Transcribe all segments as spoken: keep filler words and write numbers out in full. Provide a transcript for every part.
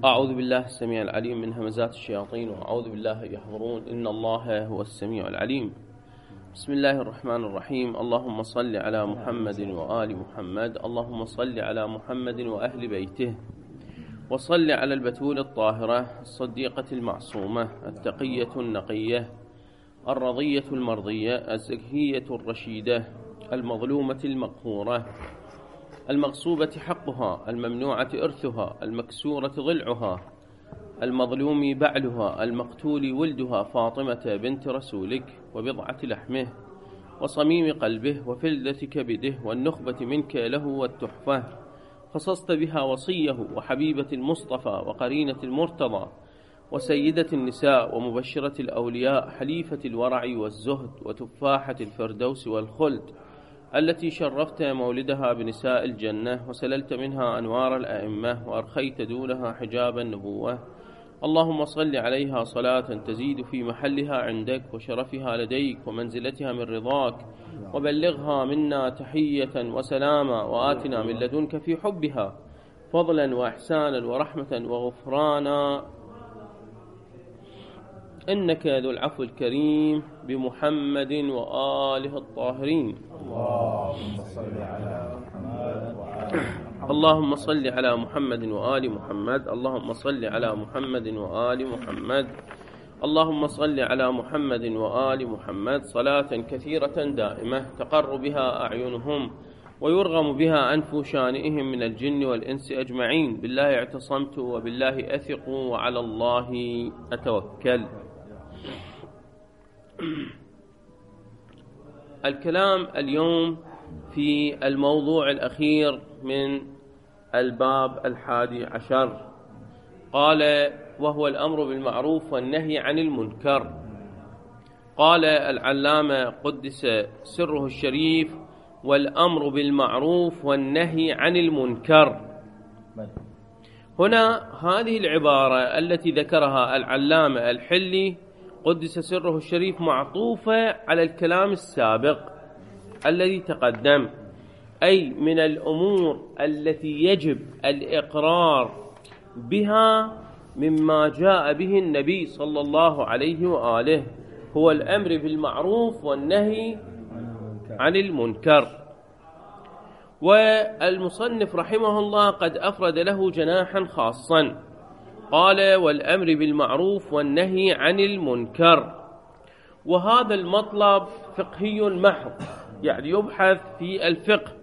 أعوذ بالله السميع العليم من همزات الشياطين، وأعوذ بالله يحضرون، إن الله هو السميع العليم. بسم الله الرحمن الرحيم. اللهم صل على محمد وآل محمد، اللهم صل على محمد وأهل بيته، وصل على البتول الطاهرة الصديقة المعصومة التقية النقية الرضية المرضية الزكية الرشيدة المظلومة المقهورة المغصوبة حقها الممنوعة إرثها المكسورة ضلعها المظلوم بعلها المقتول ولدها فاطمة بنت رسولك وبضعة لحمه وصميم قلبه وفلذة كبده والنخبة منك له والتحفة، خصصت بها وصيه وحبيبة المصطفى وقرينة المرتضى وسيدة النساء ومبشرة الأولياء حليفة الورع والزهد وتفاحة الفردوس والخلد، التي شرفت مولدها بنساء الجنة وسللت منها أنوار الأئمة وأرخيت دونها حجاب النبوة. اللهم صل عليها صلاة تزيد في محلها عندك وشرفها لديك ومنزلتها من رضاك، وبلغها منا تحية وسلاما، وآتنا من لدنك في حبها فضلا وإحسانا ورحمة وغفرانا، إنك ذو العفو الكريم بمحمد وآله الطاهرين. اللهم صل على محمد وآل اللهم صل على محمد وآل محمد اللهم صل على محمد وآل محمد اللهم صل على محمد وآل محمد صلاة كثيرة دائمة تقر بها أعينهم ويرغم بها أنف شانئهم من الجن والإنس أجمعين. بالله اعتصمت وبالله أثق وعلى الله أتوكل. الكلام اليوم في الموضوع الأخير من الباب الحادي عشر، قال وهو الأمر بالمعروف والنهي عن المنكر. قال العلامة قدس سره الشريف: والأمر بالمعروف والنهي عن المنكر. هنا هذه العبارة التي ذكرها العلامة الحلي قدس سره الشريف معطوفة على الكلام السابق الذي تقدم، أي من الأمور التي يجب الإقرار بها مما جاء به النبي صلى الله عليه وآله، هو الأمر بالمعروف والنهي عن المنكر. والمصنف رحمه الله قد أفرد له جناحا خاصا، قال والأمر بالمعروف والنهي عن المنكر، وهذا المطلب فقهي محض، يعني يبحث في الفقه.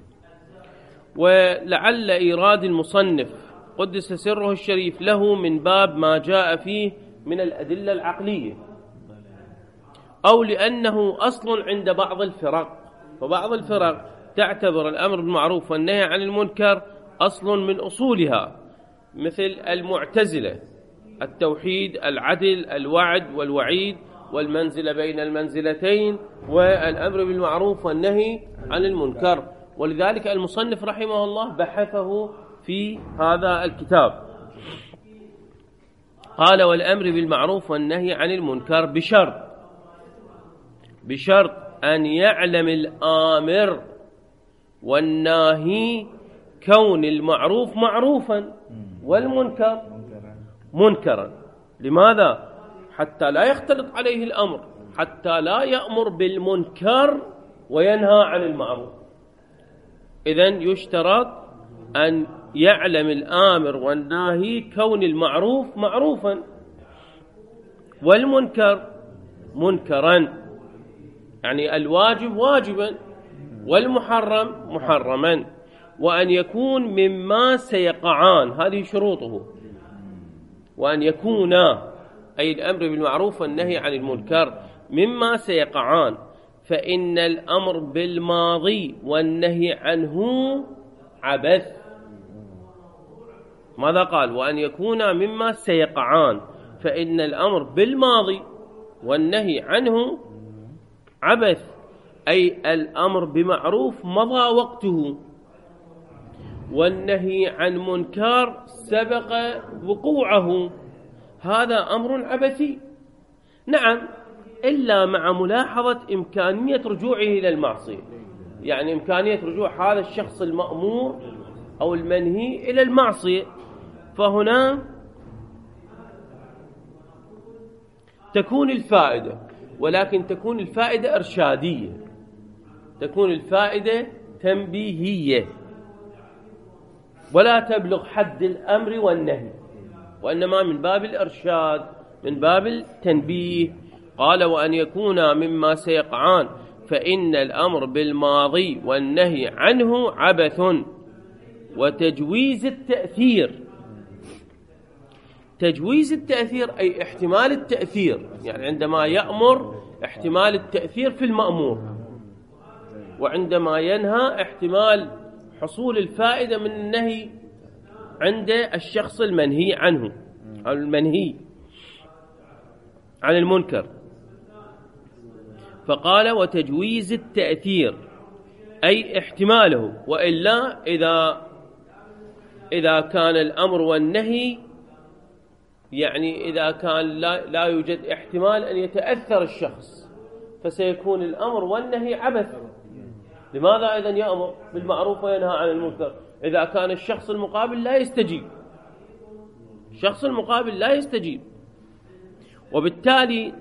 ولعل إيراد المصنف قدس سره الشريف له من باب ما جاء فيه من الأدلة العقلية، أو لأنه أصل عند بعض الفرق، فبعض الفرق تعتبر الأمر بالمعروف والنهي عن المنكر أصل من أصولها، مثل المعتزلة، التوحيد، العدل، الوعد والوعيد، والمنزلة بين المنزلتين، والأمر بالمعروف والنهي عن المنكر. ولذلك المصنف رحمه الله بحثه في هذا الكتاب. قال والأمر بالمعروف والنهي عن المنكر بشرط بشرط أن يعلم الآمر والناهي كون المعروف معروفا والمنكر منكرا. لماذا؟ حتى لا يختلط عليه الأمر، حتى لا يأمر بالمنكر وينهى عن المعروف. إذن يشترط أن يعلم الآمر والناهي كون المعروف معروفا والمنكر منكرا، يعني الواجب واجبا والمحرم محرما، وأن يكون مما سيقعان، هذه شروطه، وأن يكون أي الأمر بالمعروف والنهي عن المنكر مما سيقعان، فإن الأمر بالماضي والنهي عنه عبث. ماذا قال؟ وأن يكون مما سيقعان، فإن الأمر بالماضي والنهي عنه عبث، أي الأمر بمعروف مضى وقته، والنهي عن منكر سبق وقوعه، هذا أمر عبثي. نعم، إلا مع ملاحظة إمكانية رجوعه إلى المعصية، يعني إمكانية رجوع هذا الشخص المأمور أو المنهي إلى المعصية. فهنا تكون الفائدة، ولكن تكون الفائدة إرشادية، تكون الفائدة تنبيهية، ولا تبلغ حد الأمر والنهي، وإنما من باب الإرشاد، من باب التنبيه. قال وأن يكون مما سيقعان فإن الأمر بالماضي والنهي عنه عبث وتجويز التأثير. تجويز التأثير أي احتمال التأثير، يعني عندما يأمر احتمال التأثير في المأمور، وعندما ينهى احتمال حصول الفائدة من النهي عند الشخص المنهي عنه أو المنهي عن المنكر. فقال وتجويز التأثير أي احتماله، وإلا إذا إذا كان الأمر والنهي، يعني إذا كان لا, لا يوجد احتمال أن يتأثر الشخص، فسيكون الأمر والنهي عبث. لماذا إذا يأمر بالمعروف وينهى عن المنكر إذا كان الشخص المقابل لا يستجيب؟ الشخص المقابل لا يستجيب، وبالتالي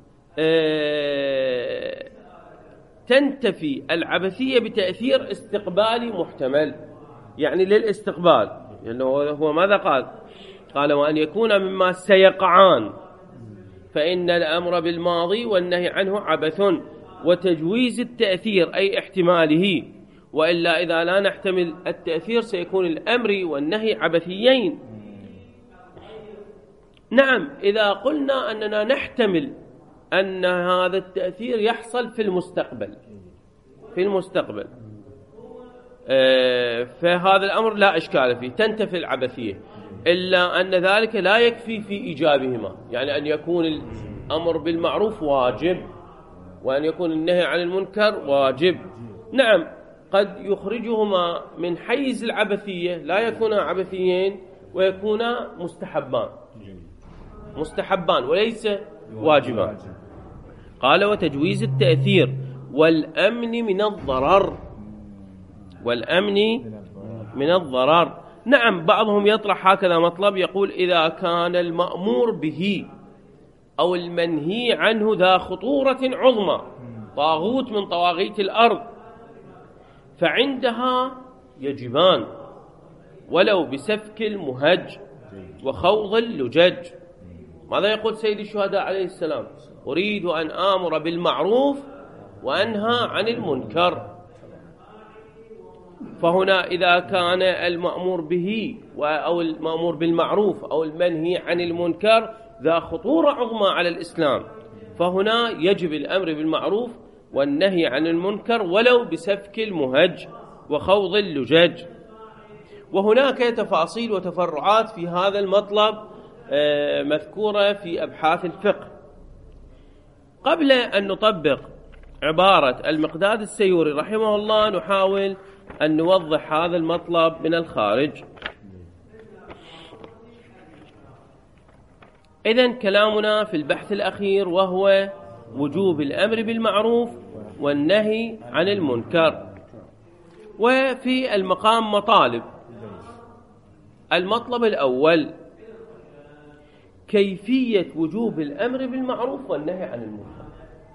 آه تنتفي العبثية بتأثير استقبالي محتمل، يعني للاستقبال. يعني هو ماذا قال؟ قال وأن يكون مما سيقعان فإن الأمر بالماضي والنهي عنه عبث وتجويز التأثير أي احتماله، وإلا إذا لا نحتمل التأثير سيكون الأمر والنهي عبثيين. نعم، إذا قلنا أننا نحتمل أن هذا التأثير يحصل في المستقبل في المستقبل آه فهذا الأمر لا إشكال فيه، تنتفي العبثية، إلا أن ذلك لا يكفي في إيجابهما، يعني أن يكون الأمر بالمعروف واجب وأن يكون النهي عن المنكر واجب. نعم، قد يخرجهما من حيز العبثية، لا يكونا عبثيين ويكونا مستحبان مستحبان وليس واجبان. قال وتجويز التأثير والأمن من الضرر والأمن من الضرر. نعم، بعضهم يطرح هكذا مطلب، يقول إذا كان المأمور به أو المنهي عنه ذا خطورة عظمى، طاغوت من طواغيت الأرض، فعندها يجبان ولو بسفك المهج وخوض اللجج. ماذا يقول سيد الشهداء عليه السلام؟ أريد أن آمر بالمعروف وأنهى عن المنكر. فهنا إذا كان المأمور به أو المأمور بالمعروف أو المنهي عن المنكر ذا خطورة عظمى على الإسلام، فهنا يجب الأمر بالمعروف والنهي عن المنكر ولو بسفك المهج وخوض اللجج. وهناك تفاصيل وتفرعات في هذا المطلب مذكورة في أبحاث الفقه. قبل أن نطبق عبارة المقداد السيوري رحمه الله نحاول أن نوضح هذا المطلب من الخارج. إذن كلامنا في البحث الأخير وهو وجوب الأمر بالمعروف والنهي عن المنكر، وفي المقام مطالب. المطلب الأول كيفية وجوب الأمر بالمعروف والنهي عن المنكر.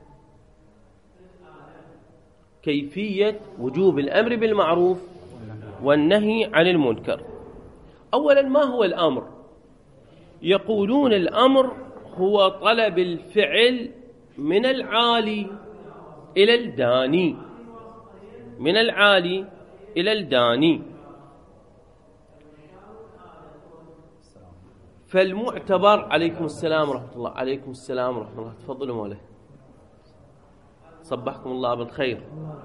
كيفية وجوب الأمر بالمعروف والنهي عن المنكر. أولا، ما هو الأمر؟ يقولون الأمر هو طلب الفعل من العالي إلى الداني، من العالي إلى الداني. فالمعتبر، عليكم السلام ورحمة الله. عليكم السلام ورحمة الله. تفضلوا مولاي، صبحكم الله بالخير.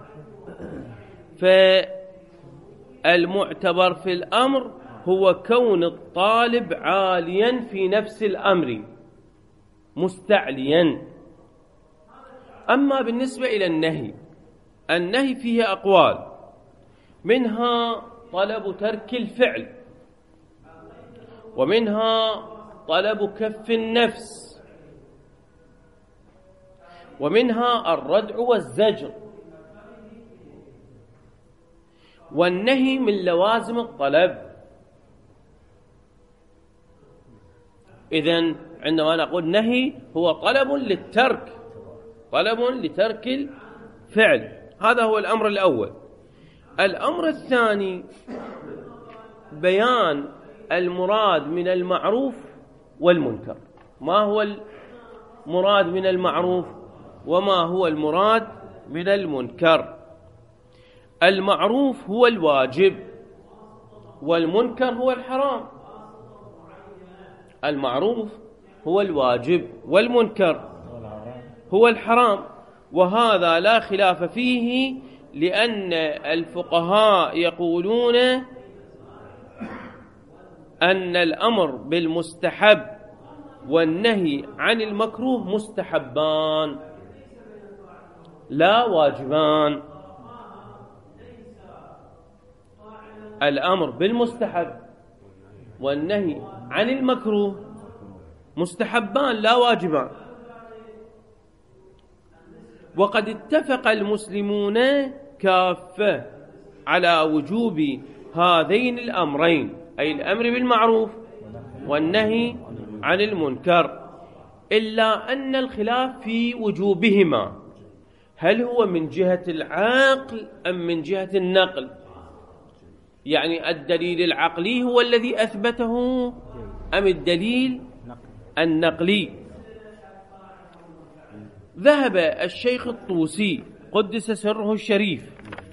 فالمعتبر في الأمر هو كون الطالب عاليا في نفس الأمر مستعليا. أما بالنسبة إلى النهي، النهي فيه أقوال، منها طلب ترك الفعل، ومنها طلب كف النفس، ومنها الردع والزجر. والنهي من لوازم الطلب. إذن عندما نقول نهي هو طلب للترك، طلب لترك الفعل. هذا هو الأمر الأول. الأمر الثاني بيان المراد من المعروف والمنكر. ما هو المراد من المعروف وما هو المراد من المنكر؟ المعروف هو الواجب والمنكر هو الحرام. المعروف هو الواجب والمنكر هو الحرام، وهذا لا خلاف فيه، لأن الفقهاء يقولون أن الأمر بالمستحب والنهي عن المكروه مستحبان لا واجبان. الأمر بالمستحب والنهي عن المكروه مستحبان لا واجبان. وقد اتفق المسلمون كافة على وجوب هذين الأمرين، أي الأمر بالمعروف والنهي عن المنكر، إلا أن الخلاف في وجوبهما، هل هو من جهة العقل أم من جهة النقل؟ يعني الدليل العقلي هو الذي أثبته أم الدليل النقلي؟ ذهب الشيخ الطوسي قدس سره الشريف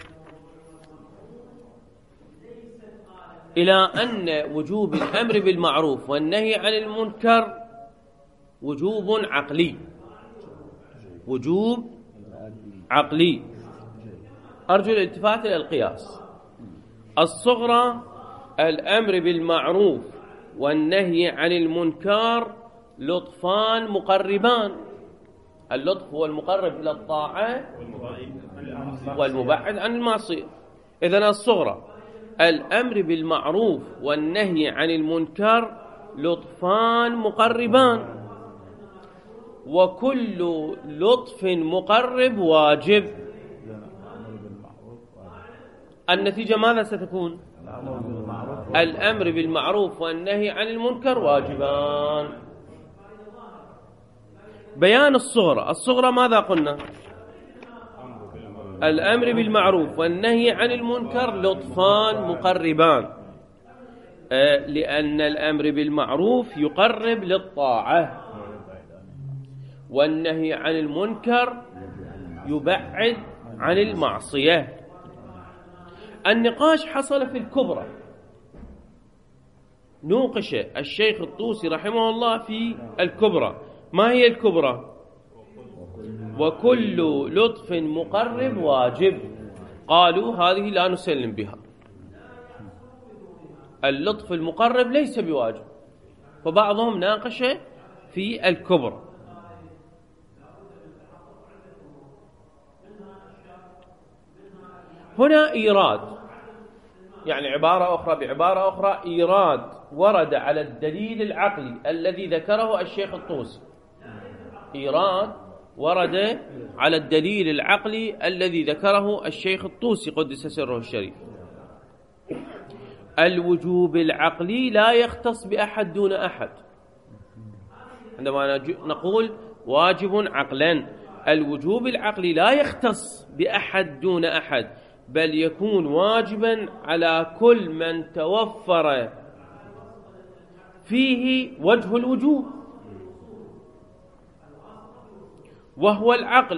إلى أن وجوب الأمر بالمعروف والنهي عن المنكر وجوب عقلي، وجوب عقلي. أرجو الالتفات إلى القياس. الصغرى الأمر بالمعروف والنهي عن المنكر لطفان مقربان. اللطف هو المقرب إلى الطاعة والمبعد عن المعصية. إذن الصغرى الأمر بالمعروف والنهي عن المنكر لطفان مقربان، وكل لطف مقرب واجب. النتيجة ماذا ستكون؟ الأمر بالمعروف والنهي عن المنكر واجبان. بيان الصغرى. الصغرى ماذا قلنا؟ الأمر بالمعروف والنهي عن المنكر لطفان مقربان، آه لأن الأمر بالمعروف يقرب للطاعة، والنهي عن المنكر يبعد عن المعصية. النقاش حصل في الكبرى، نوقش الشيخ الطوسي رحمه الله في الكبرى. ما هي الكبرى؟ وكل لطف مقرب واجب. قالوا هذه لا نسلم بها، اللطف المقرب ليس بواجب. فبعضهم ناقش في الكبرى. هنا إيراد، يعني عبارة أخرى بعبارة أخرى إيراد ورد على الدليل العقلي الذي ذكره الشيخ الطوسي. إيراد ورد على الدليل العقلي الذي ذكره الشيخ الطوسي قدس سره الشريف. الوجوب العقلي لا يختص بأحد دون أحد. عندما نقول واجب عقلا، الوجوب العقلي لا يختص بأحد دون أحد، بل يكون واجبا على كل من توفر فيه وجه الوجوب، وهو العقل.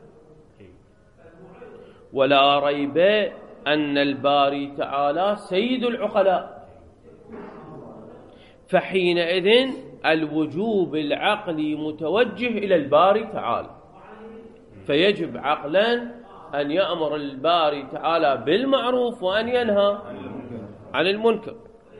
ولا ريب أن الباري تعالى سيد العقلاء، فحينئذ الوجوب العقلي متوجه إلى الباري تعالى، فيجب عقلا أن يأمر الباري تعالى بالمعروف وأن ينهى عن المنكر.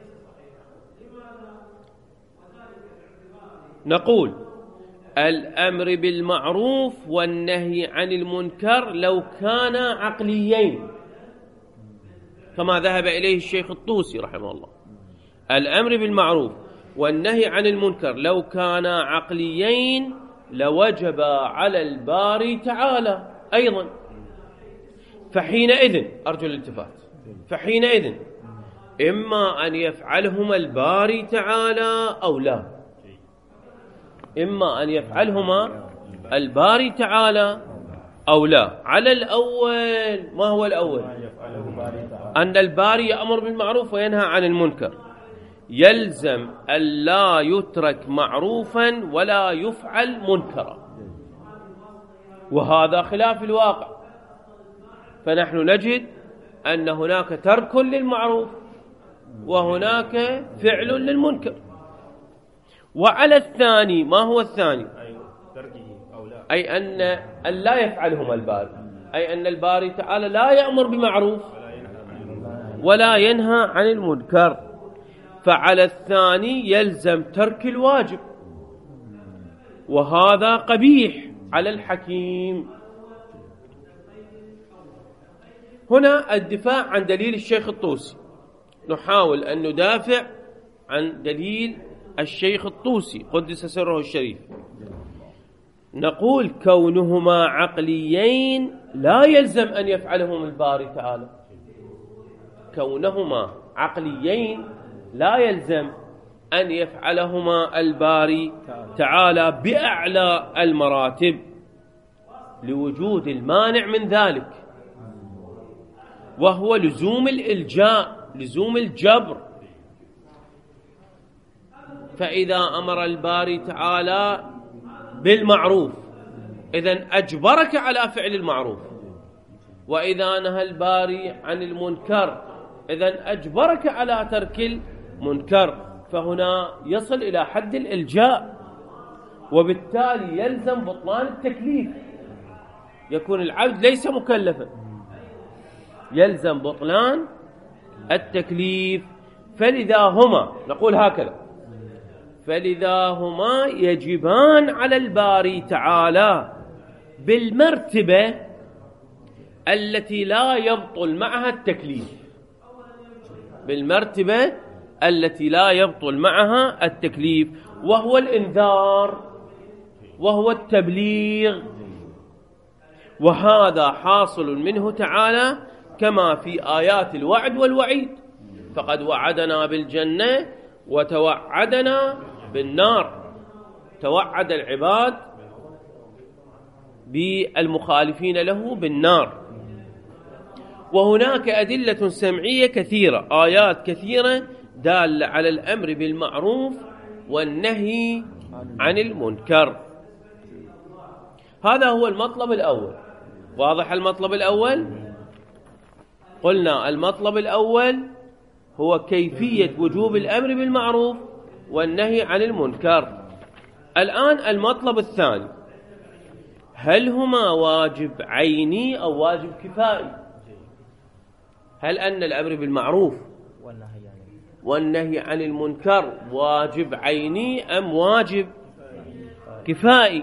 نقول الأمر بالمعروف والنهي عن المنكر لو كان عقليين كما ذهب إليه الشيخ الطوسي رحمه الله، الأمر بالمعروف والنهي عن المنكر لو كان عقليين لوجب على الباري تعالى أيضا. فحينئذ أرجو الالتفات، فحينئذ إما أن يفعلهما الباري تعالى أو لا، إما أن يفعلهما الباري تعالى أو لا. على الأول، ما هو الأول؟ أن الباري يأمر بالمعروف وينهى عن المنكر، يلزم أن لا يترك معروفا ولا يفعل منكرا، وهذا خلاف الواقع. فنحن نجد أن هناك ترك للمعروف وهناك فعل للمنكر. وعلى الثاني، ما هو الثاني؟ أي أن أن لا يفعلهما الباري، أي أن الباري تعالى لا يأمر بمعروف ولا ينهى عن المنكر، فعلى الثاني يلزم ترك الواجب، وهذا قبيح على الحكيم. هنا الدفاع عن دليل الشيخ الطوسي، نحاول أن ندافع عن دليل الشيخ الطوسي قدس سره الشريف. نقول كونهما عقليين لا يلزم أن يفعلهم الباري تعالى، كونهما عقليين لا يلزم أن يفعلهما الباري تعالى بأعلى المراتب لوجود المانع من ذلك، وهو لزوم الإلجاء، لزوم الجبر. فإذا أمر الباري تعالى بالمعروف إذن أجبرك على فعل المعروف، وإذا نهى الباري عن المنكر إذن أجبرك على ترك المنكر، فهنا يصل إلى حد الإلجاء، وبالتالي يلزم بطلان التكليف، يكون العبد ليس مكلفا، يلزم بطلان التكليف. فلذا هما، نقول هكذا، فلذا هما يجبان على الباري تعالى بالمرتبة التي لا يبطل معها التكليف، بالمرتبة التي لا يبطل معها التكليف، وهو الإنذار وهو التبليغ، وهذا حاصل منه تعالى كما في آيات الوعد والوعيد، فقد وعدنا بالجنة وتوعدنا بالنار، توعد العباد بالمخالفين له بالنار. وهناك أدلة سمعية كثيرة، آيات كثيرة دالة على الأمر بالمعروف والنهي عن المنكر. هذا هو المطلب الأول. واضح المطلب الأول؟ قلنا المطلب الأول هو كيفية وجوب الأمر بالمعروف والنهي عن المنكر. الآن المطلب الثاني، هل هما واجب عيني أو واجب كفائي؟ هل أن الأمر بالمعروف والنهي عن المنكر واجب عيني أم واجب كفائي؟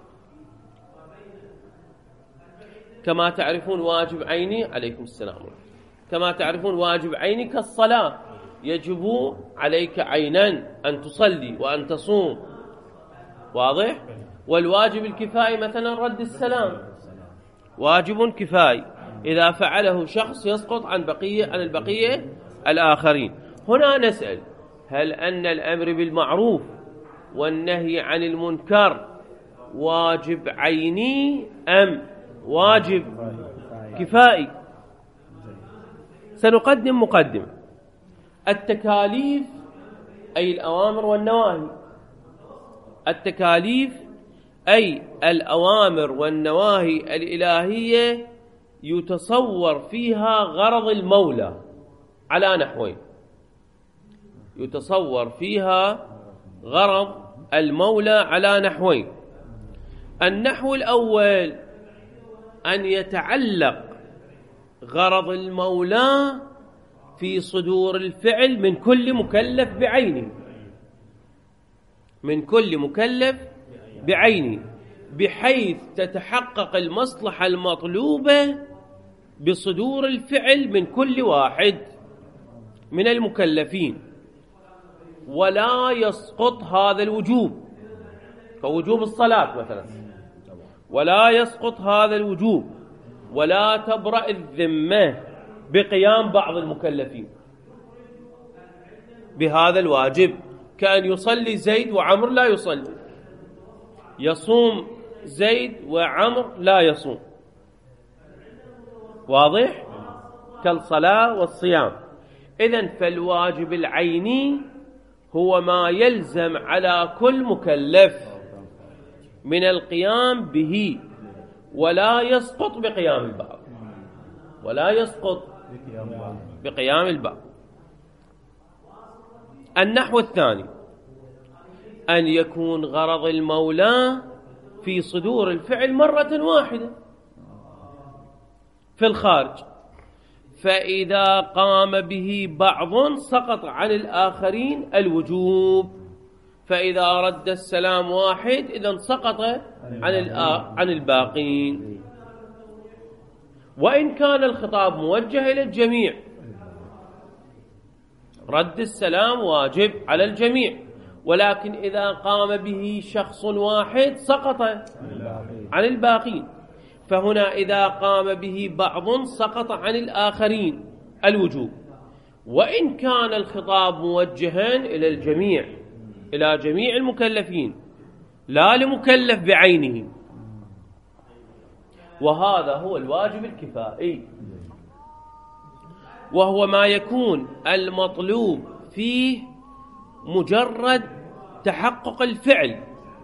كما تعرفون واجب عيني، عليكم السلام، كما تعرفون واجب عيني كالصلاة، يجب عليك عينا أن تصلي وأن تصوم، واضح؟ والواجب الكفائي مثلا رد السلام، واجب كفائي، إذا فعله شخص يسقط عن بقية عن البقية الآخرين. هنا نسأل، هل أن الأمر بالمعروف والنهي عن المنكر واجب عيني أم واجب كفائي؟ سنقدم مقدمة. التكاليف أي الأوامر والنواهي، التكاليف أي الأوامر والنواهي الإلهية يتصور فيها غرض المولى على نحوين، يتصور فيها غرض المولى على نحوين. النحو الأول أن يتعلق غرض المولى في صدور الفعل من كل مكلف بعينه، من كل مكلف بعينه، بحيث تتحقق المصلحة المطلوبة بصدور الفعل من كل واحد من المكلفين، ولا يسقط هذا الوجوب كوجوب الصلاة مثلا، ولا يسقط هذا الوجوب ولا تبرأ الذمة بقيام بعض المكلفين بهذا الواجب، كأن يصلي زيد وعمر لا يصلي، يصوم زيد وعمر لا يصوم، واضح؟ كالصلاة والصيام. إذن فالواجب العيني هو ما يلزم على كل مكلف من القيام به، ولا يسقط بقيام البعض، ولا يسقط بقيام البعض. النحو الثاني أن يكون غرض المولى في صدور الفعل مرة واحدة في الخارج، فإذا قام به بعض سقط عن الآخرين الوجوب، فإذا رد السلام واحد إذن سقط عن عن الباقين. وإن كان الخطاب موجه إلى الجميع رد السلام واجب على الجميع، ولكن إذا قام به شخص واحد سقط عن الباقين، فهنا إذا قام به بعض سقط عن الآخرين الوجوب. وإن كان الخطاب موجها إلى الجميع، إلى جميع المكلفين، لا لمكلف بعينه، وهذا هو الواجب الكفائي، وهو ما يكون المطلوب فيه مجرد تحقق الفعل،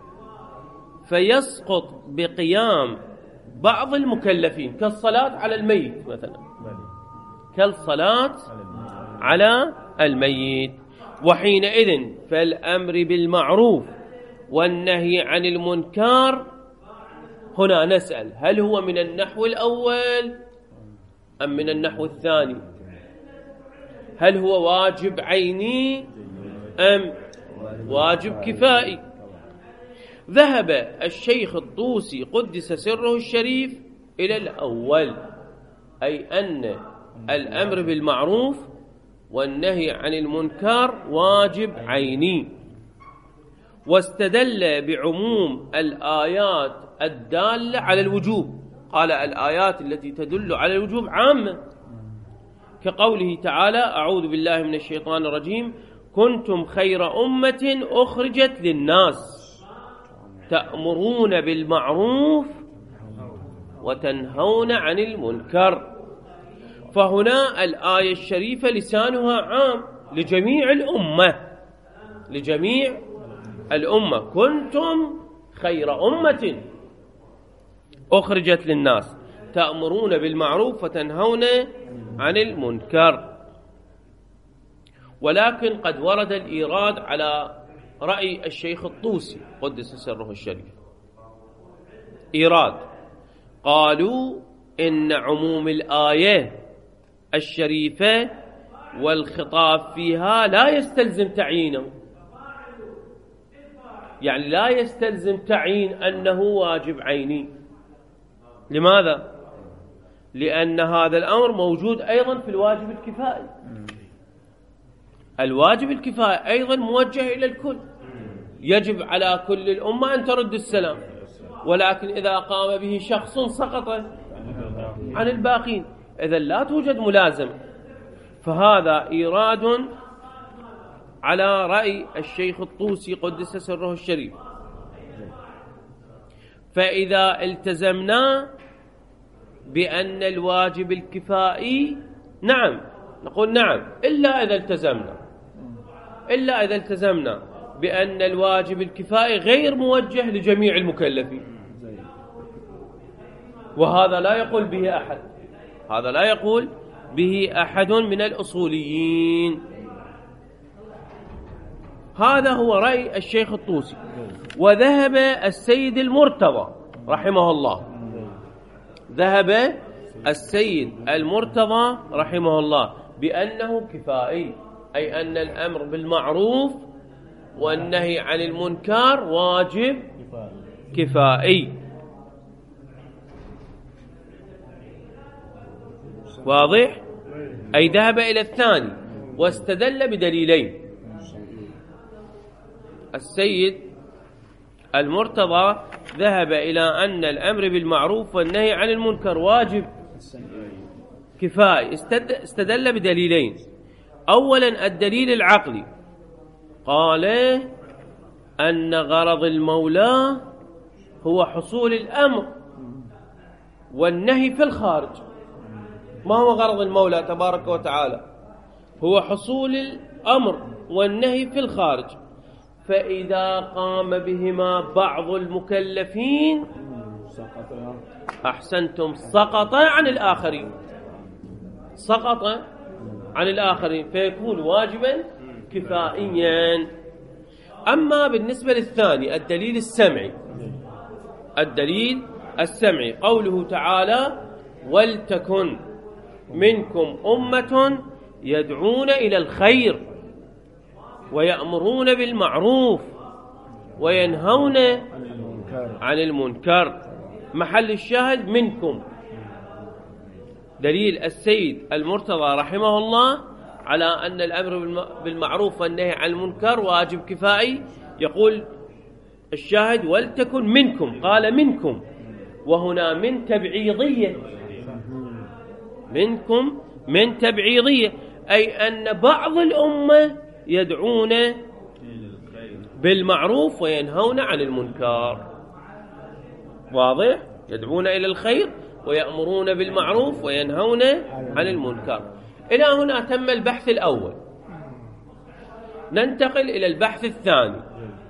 فيسقط بقيام بعض المكلفين، كالصلاة على الميت مثلا، كالصلاة على الميت. وحينئذ فالأمر بالمعروف والنهي عن المنكر، هنا نسأل هل هو من النحو الأول أم من النحو الثاني؟ هل هو واجب عيني أم واجب كفائي؟ ذهب الشيخ الطوسي قدس سره الشريف إلى الأول، أي أن الأمر بالمعروف والنهي عن المنكر واجب عيني، واستدل بعموم الآيات الدالة على الوجوب. قال الآيات التي تدل على الوجوب عامة، كقوله تعالى: أعوذ بالله من الشيطان الرجيم، كنتم خير أمة أخرجت للناس تأمرون بالمعروف وتنهون عن المنكر. فهنا الآية الشريفة لسانها عام لجميع الأمة، لجميع الأمة، كنتم خير أمة أخرجت للناس تأمرون بالمعروف وتنهون عن المنكر. ولكن قد ورد الإيراد على رأي الشيخ الطوسي قدس سره الشريف، إيراد، قالوا إن عموم الآية الشريفة والخطاب فيها لا يستلزم تعيينه، يعني لا يستلزم تعيين أنه واجب عيني. لماذا؟ لأن هذا الأمر موجود أيضا في الواجب الكفائي. الواجب الكفائي أيضا موجه إلى الكل، يجب على كل الأمة أن ترد السلام، ولكن إذا قام به شخص سقط عن الباقين، إذا لا توجد ملازمة. فهذا إيراد على رأي الشيخ الطوسي قدس سره الشريف. فإذا التزمنا بأن الواجب الكفائي، نعم نقول نعم، إلا إذا التزمنا إلا إذا التزمنا بأن الواجب الكفائي غير موجه لجميع المكلفين، وهذا لا يقول به أحد، هذا لا يقول به أحد من الأصوليين. هذا هو رأي الشيخ الطوسي. وذهب السيد المرتضى رحمه الله، ذهب السيد المرتضى رحمه الله بأنه كفائي، أي أن الأمر بالمعروف والنهي عن المنكر واجب كفائي. واضح؟ أي ذهب إلى الثاني واستدل بدليلين. السيد المرتضى ذهب إلى أن الأمر بالمعروف والنهي عن المنكر واجب كفائي، استدل بدليلين. أولا الدليل العقلي، قال أن غرض المولى هو حصول الأمر والنهي في الخارج. ما هو غرض المولى تبارك وتعالى؟ هو حصول الأمر والنهي في الخارج. فإذا قام بهما بعض المكلفين أحسنتم سقط عن الآخرين، سقط عن الآخرين فيكون واجبا كفائيا. أما بالنسبة للثاني الدليل السمعي، الدليل السمعي قوله تعالى ولتكن منكم أمة يدعون إلى الخير ويأمرون بالمعروف وينهون عن المنكر. محل الشاهد منكم. دليل السيد المرتضى رحمه الله على أن الأمر بالمعروف والنهي عن المنكر واجب كفائي. يقول الشاهد ولتكن منكم، قال منكم، وهنا من تبعيضية، منكم من تبعيضية، أي أن بعض الأمة يدعون بالمعروف وينهون عن المنكر. واضح؟ يدعون إلى الخير ويأمرون بالمعروف وينهون عن المنكر. إلى هنا تم البحث الأول. ننتقل إلى البحث الثاني،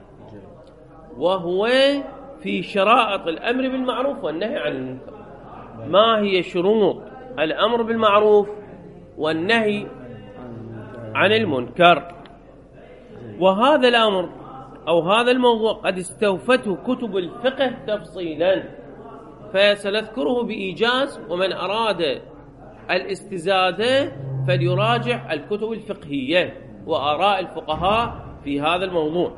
وهو في شرائط الأمر بالمعروف والنهي عن المنكر. ما هي شروط الأمر بالمعروف والنهي عن المنكر؟ وهذا الأمر أو هذا الموضوع قد استوفته كتب الفقه تفصيلا، فسنذكره بإيجاز، ومن أراد الاستزادة فليراجع الكتب الفقهية وآراء الفقهاء في هذا الموضوع.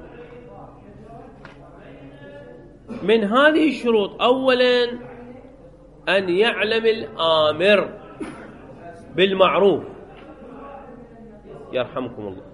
من هذه الشروط أولا أن يعلم الآمر بالمعروف، يرحمكم الله،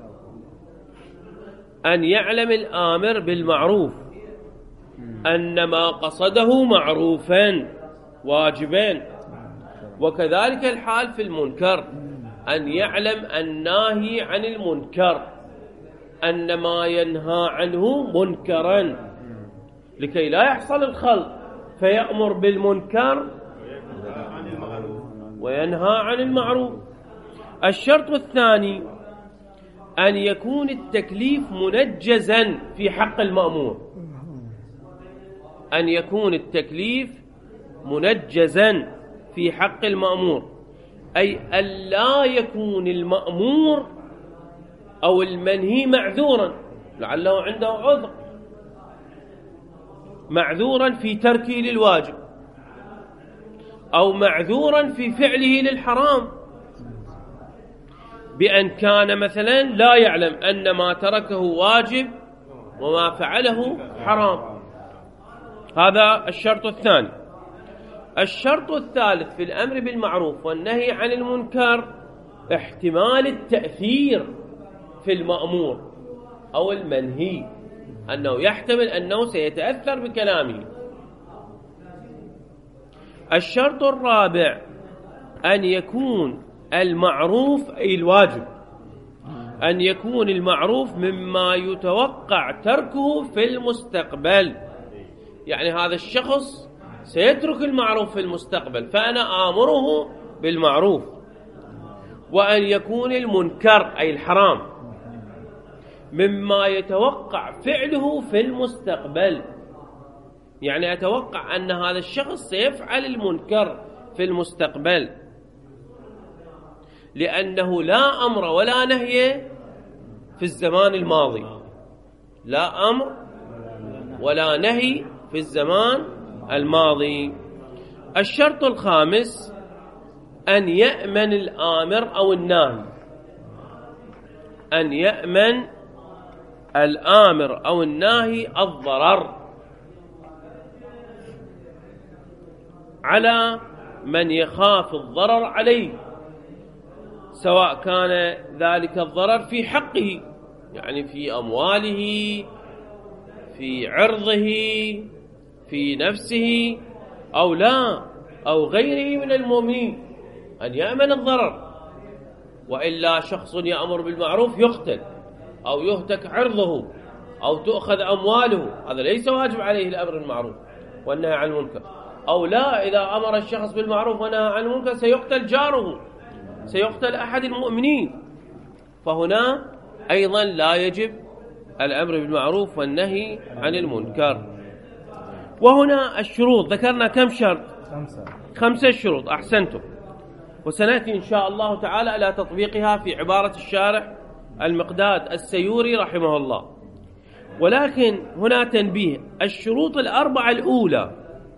أن يعلم الآمر بالمعروف أن ما قصده معروفا واجبا، وكذلك الحال في المنكر، أن يعلم الناهي عن المنكر أن ما ينهى عنه منكرا، لكي لا يحصل الخلط فيأمر بالمنكر وينهى عن المعروف. الشرط الثاني أن يكون التكليف منجزا في حق المأمور، أن يكون التكليف منجزا في حق المأمور، أي أن لا يكون المأمور أو المنهي معذورا، لعله عنده عذر، معذورا في تركه للواجب أو معذورا في فعله للحرام، بأن كان مثلا لا يعلم أن ما تركه واجب وما فعله حرام. هذا الشرط الثاني. الشرط الثالث في الأمر بالمعروف والنهي عن المنكر احتمال التأثير في المأمور أو المنهي، أنه يحتمل أنه سيتأثر بكلامه. الشرط الرابع أن يكون المعروف أي الواجب، أن يكون المعروف مما يتوقع تركه في المستقبل، يعني هذا الشخص سيترك المعروف في المستقبل فأنا آمره بالمعروف. وأن يكون المنكر أي الحرام مما يتوقع فعله في المستقبل، يعني أتوقع أن هذا الشخص سيفعل المنكر في المستقبل، لأنه لا أمر ولا نهي في الزمان الماضي، لا أمر ولا نهي في الزمان الماضي. الشرط الخامس أن يأمن الآمر أو الناهي، أن يأمن الآمر أو الناهي الضرر على من يخاف الضرر عليه، سواء كان ذلك الضرر في حقه، يعني في أمواله، في عرضه، في نفسه، أو لا، أو غيره من المؤمنين، أن يأمن الضرر، وإلا شخص يأمر بالمعروف يقتل أو يهتك عرضه أو تؤخذ أمواله، هذا ليس واجب عليه الأمر بالمعروف، والنهي عن المنكر، أو لا، إذا أمر الشخص بالمعروف ونهى عن المنكر سيقتل جاره، سيقتل أحد المؤمنين. فهنا أيضا لا يجب الأمر بالمعروف والنهي عن المنكر. وهنا الشروط ذكرنا كم شرط؟ خمسة خمسة شروط. أحسنتم. وسنأتي إن شاء الله تعالى إلى تطبيقها في عبارة الشارح المقداد السيوري رحمه الله. ولكن هنا تنبيه: الشروط الأربعة الأولى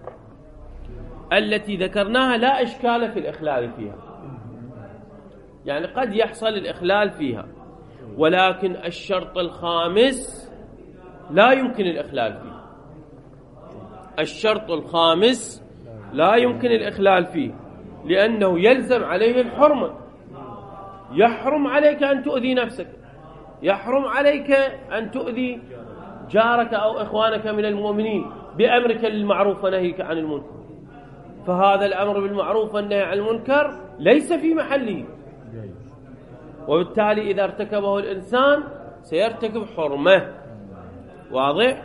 التي ذكرناها لا إشكال في الإخلال فيها، يعني قد يحصل الإخلال فيها، ولكن الشرط الخامس لا يمكن الإخلال فيه. الشرط الخامس لا يمكن الإخلال فيه، لأنه يلزم عليه الحرمة. يحرم عليك أن تؤذي نفسك، يحرم عليك أن تؤذي جارك أو إخوانك من المؤمنين بأمرك للمعروف ونهيك عن المنكر. فهذا الأمر بالمعروف والنهي عن المنكر ليس في محله، وبالتالي إذا ارتكبه الإنسان سيرتكب حرمة. واضح؟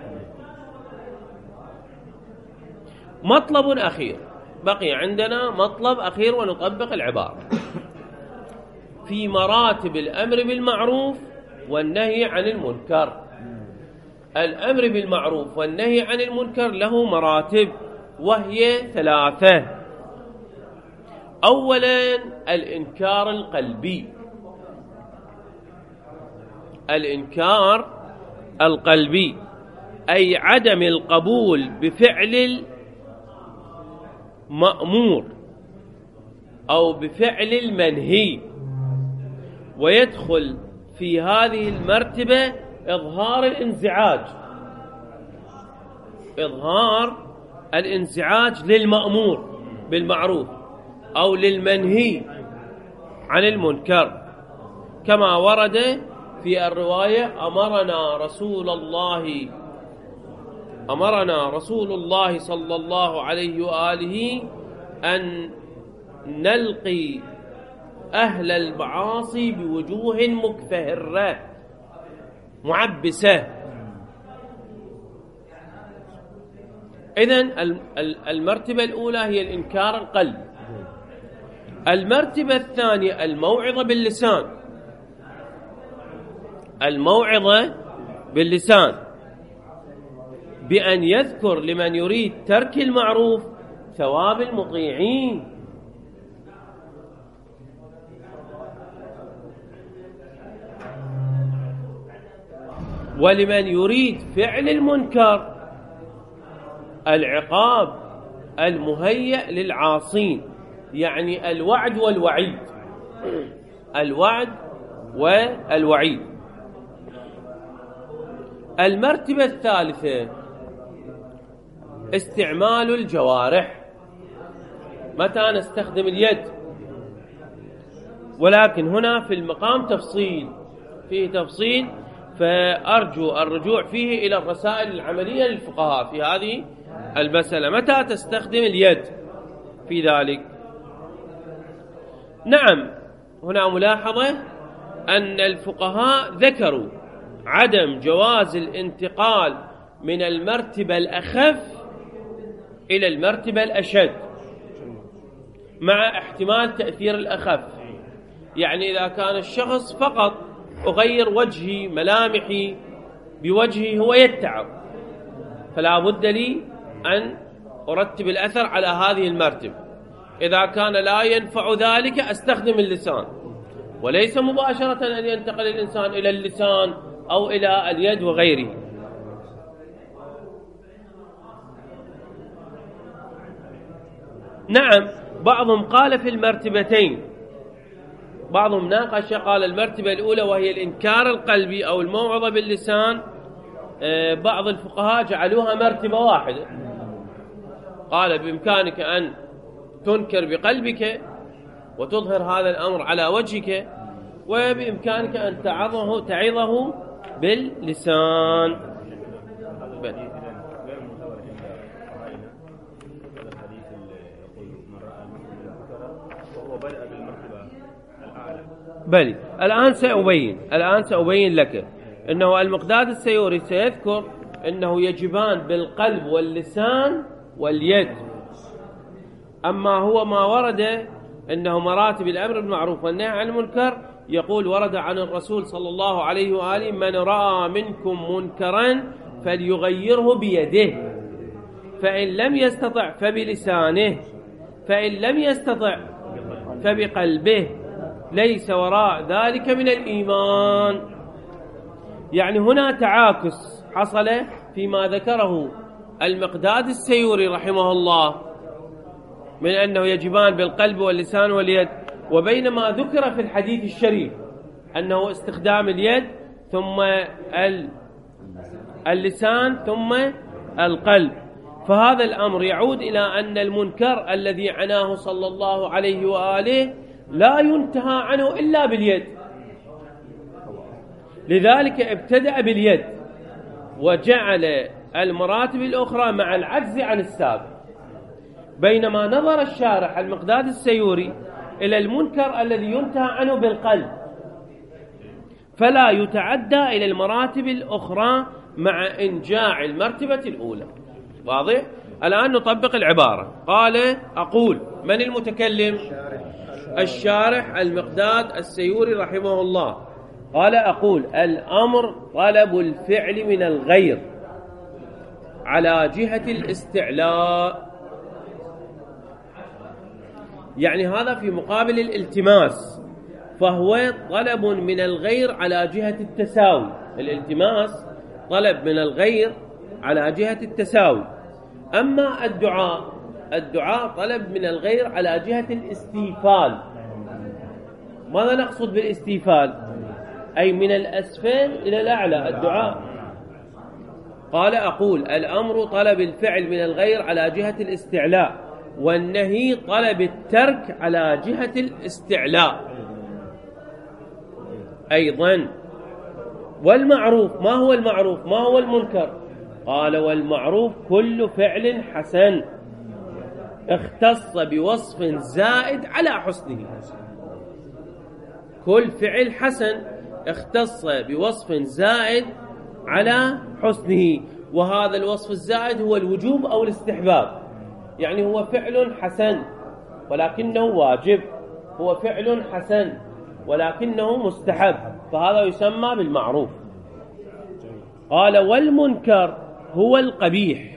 مطلب أخير، بقي عندنا مطلب أخير ونطبق العبارة. في مراتب الأمر بالمعروف والنهي عن المنكر. الأمر بالمعروف والنهي عن المنكر له مراتب، وهي ثلاثة. أولا الإنكار القلبي. الإنكار القلبي أي عدم القبول بفعل المأمور أو بفعل المنهي. ويدخل في هذه المرتبة إظهار الانزعاج، إظهار الانزعاج للمأمور بالمعروف أو للمنهي عن المنكر، كما ورد في الرواية: أمرنا رسول الله أمرنا رسول الله صلى الله عليه وآله أن نلقي أهل المعاصي بوجوه مكفهرة معبسة. إذن المرتبة الأولى هي الإنكار القلبي. المرتبة الثانية الموعظة باللسان. الموعظة باللسان بأن يذكر لمن يريد ترك المعروف ثواب المطيعين، ولمن يريد فعل المنكر العقاب المهيأ للعاصين، يعني الوعد والوعيد. الوعد والوعيد. المرتبة الثالثة استعمال الجوارح. متى نستخدم اليد؟ ولكن هنا في المقام تفصيل، فيه تفصيل، فأرجو الرجوع فيه إلى الرسائل العملية للفقهاء في هذه المسألة. متى تستخدم اليد في ذلك؟ نعم، هنا ملاحظة أن الفقهاء ذكروا عدم جواز الانتقال من المرتبة الأخف إلى المرتبة الأشد مع احتمال تأثير الأخف. يعني إذا كان الشخص فقط أغير وجهي ملامحي بوجهي هو يتعب، فلا بد لي أن أرتب الأثر على هذه المرتبة. إذا كان لا ينفع ذلك أستخدم اللسان، وليس مباشرة أن ينتقل الإنسان إلى اللسان أو إلى اليد وغيره. نعم، بعضهم قال في المرتبتين، بعضهم ناقش قال المرتبة الأولى وهي الإنكار القلبي أو الموعظة باللسان، بعض الفقهاء جعلوها مرتبة واحدة، قال بإمكانك أن تنكر بقلبك وتظهر هذا الأمر على وجهك، وبإمكانك أن تعظه تعظه باللسان. بل الآن سأبين الآن سأبين لك أنه المقداد السيوري سيذكر أنه يجبان بالقلب واللسان واليد. أما هو ما ورد أنه مراتب الأمر بالمعروف والنهي عن المنكر، يقول ورد عن الرسول صلى الله عليه وآله: من رأى منكم منكرا فليغيره بيده، فإن لم يستطع فبلسانه، فإن لم يستطع فبقلبه، ليس وراء ذلك من الإيمان. يعني هنا تعاكس حصل فيما ذكره المقداد السيوري رحمه الله من أنه يجبان بالقلب واللسان واليد، وبينما ذكر في الحديث الشريف أنه استخدام اليد ثم اللسان ثم القلب. فهذا الأمر يعود إلى أن المنكر الذي عناه صلى الله عليه وآله لا ينتهى عنه إلا باليد، لذلك ابتدأ باليد وجعل المراتب الأخرى مع العجز عن السابق. بينما نظر الشارح المقداد السيوري إلى المنكر الذي ينتهى عنه بالقلب، فلا يتعدى إلى المراتب الأخرى مع إنجاع المرتبة الأولى. واضح؟ الآن نطبق العبارة. قال أقول، من المتكلم؟ الشارح المقداد السيوري رحمه الله. قال أقول: الأمر طلب الفعل من الغير على جهة الاستعلاء. يعني هذا في مقابل الالتماس، فهو طلب من الغير على جهة التساوي. الالتماس طلب من الغير على جهة التساوي. أما الدعاء، الدعاء طلب من الغير على جهة الاستيفال. ماذا نقصد بالاستيفال؟ أي من الأسفل إلى الأعلى الدعاء. قال أقول: الأمر طلب الفعل من الغير على جهة الاستعلاء، والنهي طلب الترك على جهة الاستعلاء أيضا. والمعروف، ما هو المعروف؟ ما هو المنكر؟ قال: والمعروف كل فعل حسن اختص بوصف زائد على حسنه. كل فعل حسن اختص بوصف زائد على حسنه، وهذا الوصف الزائد هو الوجوب أو الاستحباب. يعني هو فعل حسن ولكنه واجب، هو فعل حسن ولكنه مستحب، فهذا يسمى بالمعروف. قال: والمنكر هو القبيح.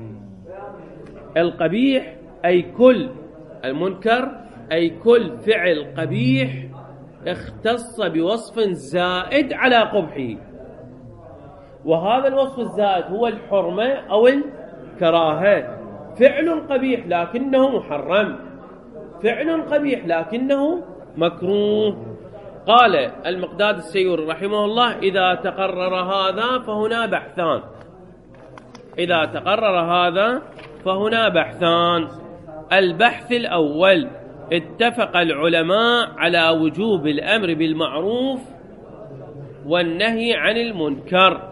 القبيح أي كل المنكر أي كل فعل قبيح اختص بوصف زائد على قبحه، وهذا الوصف الزائد هو الحرمة أو الكراهة. فعل قبيح لكنه محرم، فعل قبيح لكنه مكروه. قال المقداد السيوري رحمه الله: إذا تقرر هذا فهنا بحثان. إذا تقرر هذا فهنا بحثان. البحث الأول: اتفق العلماء على وجوب الأمر بالمعروف والنهي عن المنكر.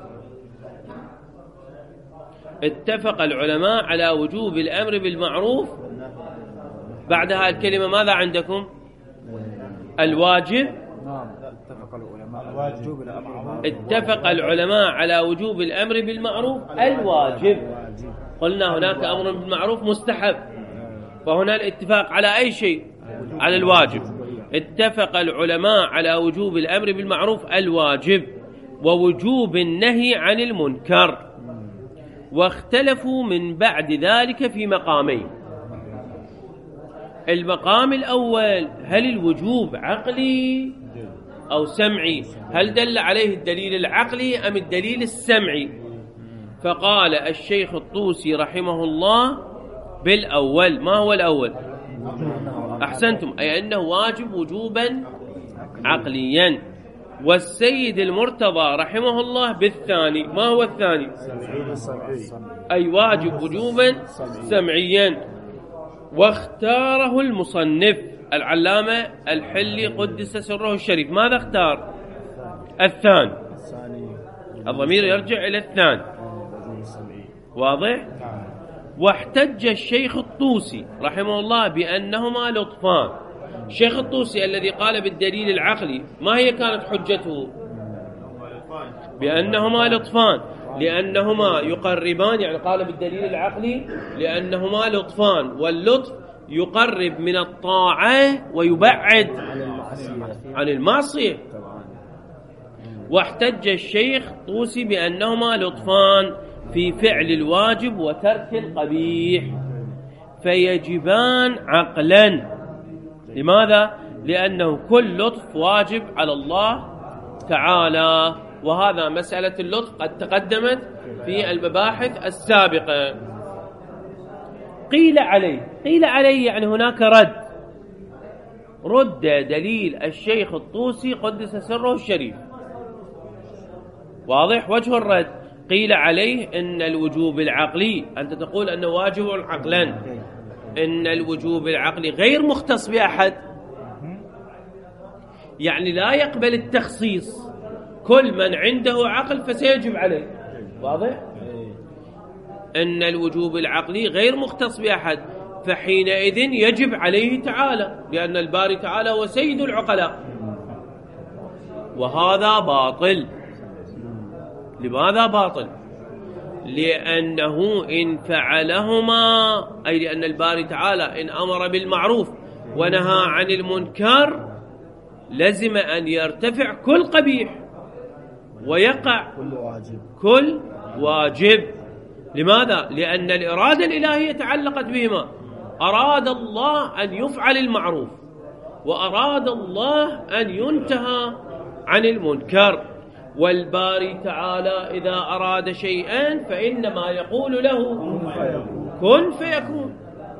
اتفق العلماء على وجوب الأمر بالمعروف. بعدها الكلمة ماذا عندكم؟ الواجب. اتفق العلماء على وجوب الأمر بالمعروف الواجب. قلنا هناك أمر بالمعروف مستحب، فهنا الاتفاق على أي شيء؟ على الواجب. اتفق العلماء على وجوب الأمر بالمعروف الواجب ووجوب النهي عن المنكر، واختلفوا من بعد ذلك في مقامين. المقام الأول: هل الوجوب عقلي أو سمعي؟ هل دل عليه الدليل العقلي أم الدليل السمعي؟ فقال الشيخ الطوسي رحمه الله بالأول. ما هو الأول؟ أحسنتم، أي أنه واجب وجوبا عقليا. والسيد المرتضى رحمه الله بالثاني. ما هو الثاني؟ أي واجب وجوبا سمعيا. واختاره المصنف العلامة الحلي قدس سره الشريف. ماذا اختار؟ الثاني. الضمير يرجع إلى الثاني. واضح؟ واحتج الشيخ الطوسي رحمه الله بأنهما لطفان. الشيخ الطوسي الذي قال بالدليل العقلي، ما هي كانت حجته؟ بأنهما لطفان. لأنهما يقربان، يعني قال بالدليل العقلي لأنهما لطفان، واللطف يقرب من الطاعة ويبعد عن المعصية. واحتج الشيخ طوسي بأنهما لطفان في فعل الواجب وترك القبيح فيجبان عقلا. لماذا؟ لأنه كل لطف واجب على الله تعالى، وهذا مسألة اللطف قد تقدمت في المباحث السابقة. قيل عليه، قيل عليه يعني هناك رد، رد دليل الشيخ الطوسي قدس سره الشريف. واضح وجه الرد؟ قيل عليه إن الوجوب العقلي، أنت تقول أنه واجب عقلا، إن الوجوب العقلي غير مختص بأحد، يعني لا يقبل التخصيص، كل من عنده عقل فسيجب عليه. واضح؟ إن الوجوب العقلي غير مختص بأحد، فحينئذ يجب عليه تعالى، لأن الباري تعالى هو سيد العقلاء، وهذا باطل. لماذا باطل؟ لأنه إن فعلهما، أي لأن الباري تعالى إن أمر بالمعروف ونهى عن المنكر لزم أن يرتفع كل قبيح ويقع كل واجب كل واجب. لماذا؟ لأن الإرادة الإلهية تعلقت بهما، أراد الله أن يفعل المعروف وأراد الله أن ينتهى عن المنكر، والباري تعالى إذا أراد شيئا فإنما يقول له كن فيكون.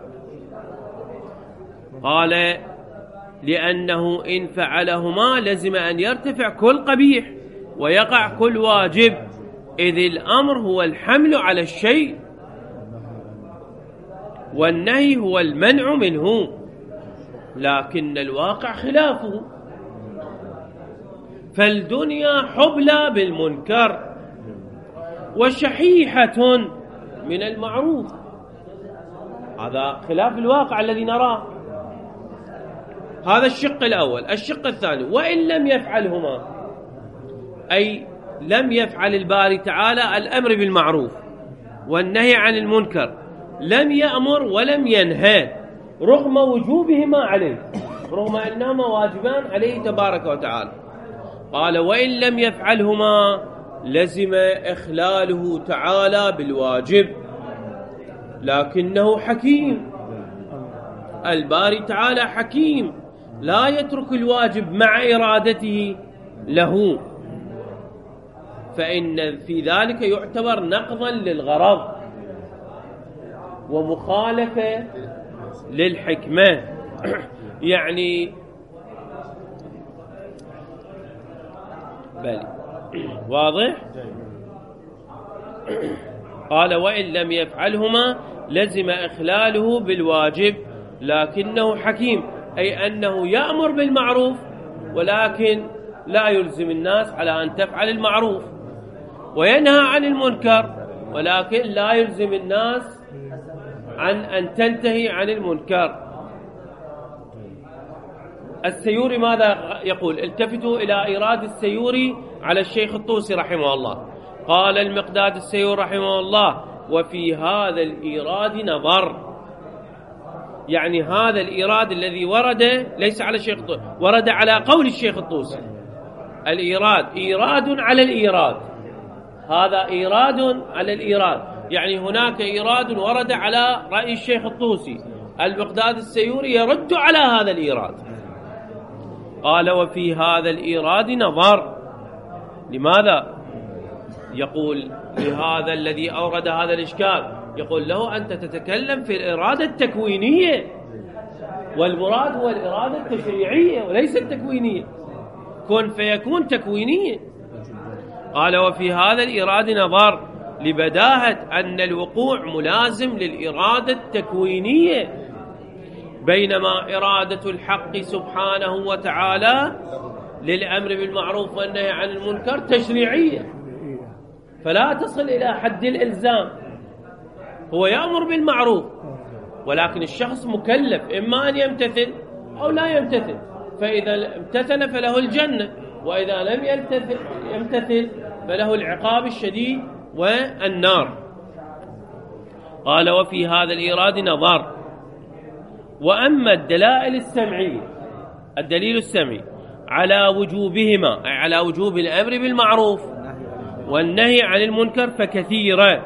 قال لأنه إن فعلهما لزم أن يرتفع كل قبيح ويقع كل واجب، إذ الأمر هو الحمل على الشيء والنهي هو المنع منه، لكن الواقع خلافه، فالدنيا حبلى بالمنكر وشحيحة من المعروف. هذا خلاف الواقع الذي نراه. هذا الشق الأول. الشق الثاني، وإن لم يفعلهما، أي لم يفعل الباري تعالى الأمر بالمعروف والنهي عن المنكر، لم يأمر ولم ينهى رغم وجوبهما عليه، رغم أنهما واجبان عليه تبارك وتعالى. قال وإن لم يفعلهما لزم إخلاله تعالى بالواجب، لكنه حكيم، الباري تعالى حكيم لا يترك الواجب مع إرادته له، فإن في ذلك يعتبر نقضا للغرض ومخالفة للحكمة. يعني بل واضح؟ قال وإن لم يفعلهما لزم إخلاله بالواجب لكنه حكيم، أي أنه يأمر بالمعروف ولكن لا يلزم الناس على أن تفعل المعروف، وينهى عن المنكر ولكن لا يلزم الناس عن أن تنتهي عن المنكر. السيوري ماذا يقول؟ التفتوا إلى إيراد السيوري على الشيخ الطوسي رحمه الله. قال المقداد السيوري رحمه الله وفي هذا الإيراد نظر، يعني هذا الإيراد الذي ورد ليس على الشيخ الطوسي، ورد على قول الشيخ الطوسي. الإيراد إيراد على الإيراد، هذا إيراد على الإيراد، يعني هناك إيراد ورد على رأي الشيخ الطوسي، المقداد السيوري يرد على هذا الإيراد. قال وفي هذا الإيراد نظر. لماذا؟ يقول لهذا الذي أورد هذا الإشكال، يقول له أنت تتكلم في الإرادة التكوينية، والمراد هو الإرادة التشريعية وليس التكوينية، كن فيكون تكوينية. قال وفي هذا الإراد نظر لبداهة أن الوقوع ملازم للإرادة التكوينية، بينما إرادة الحق سبحانه وتعالى للأمر بالمعروف والنهي عن المنكر تشريعية، فلا تصل إلى حد الإلزام. هو يأمر بالمعروف ولكن الشخص مكلف إما أن يمتثل أو لا يمتثل، فإذا امتثل فله الجنة، وإذا لم يمتثل فله العقاب الشديد والنار. قال وفي هذا الإيراد نظر. وأما الدلائل السمعية، الدليل السمعي على وجوبهما، أي على وجوب الأمر بالمعروف والنهي عن المنكر، فكثيرة.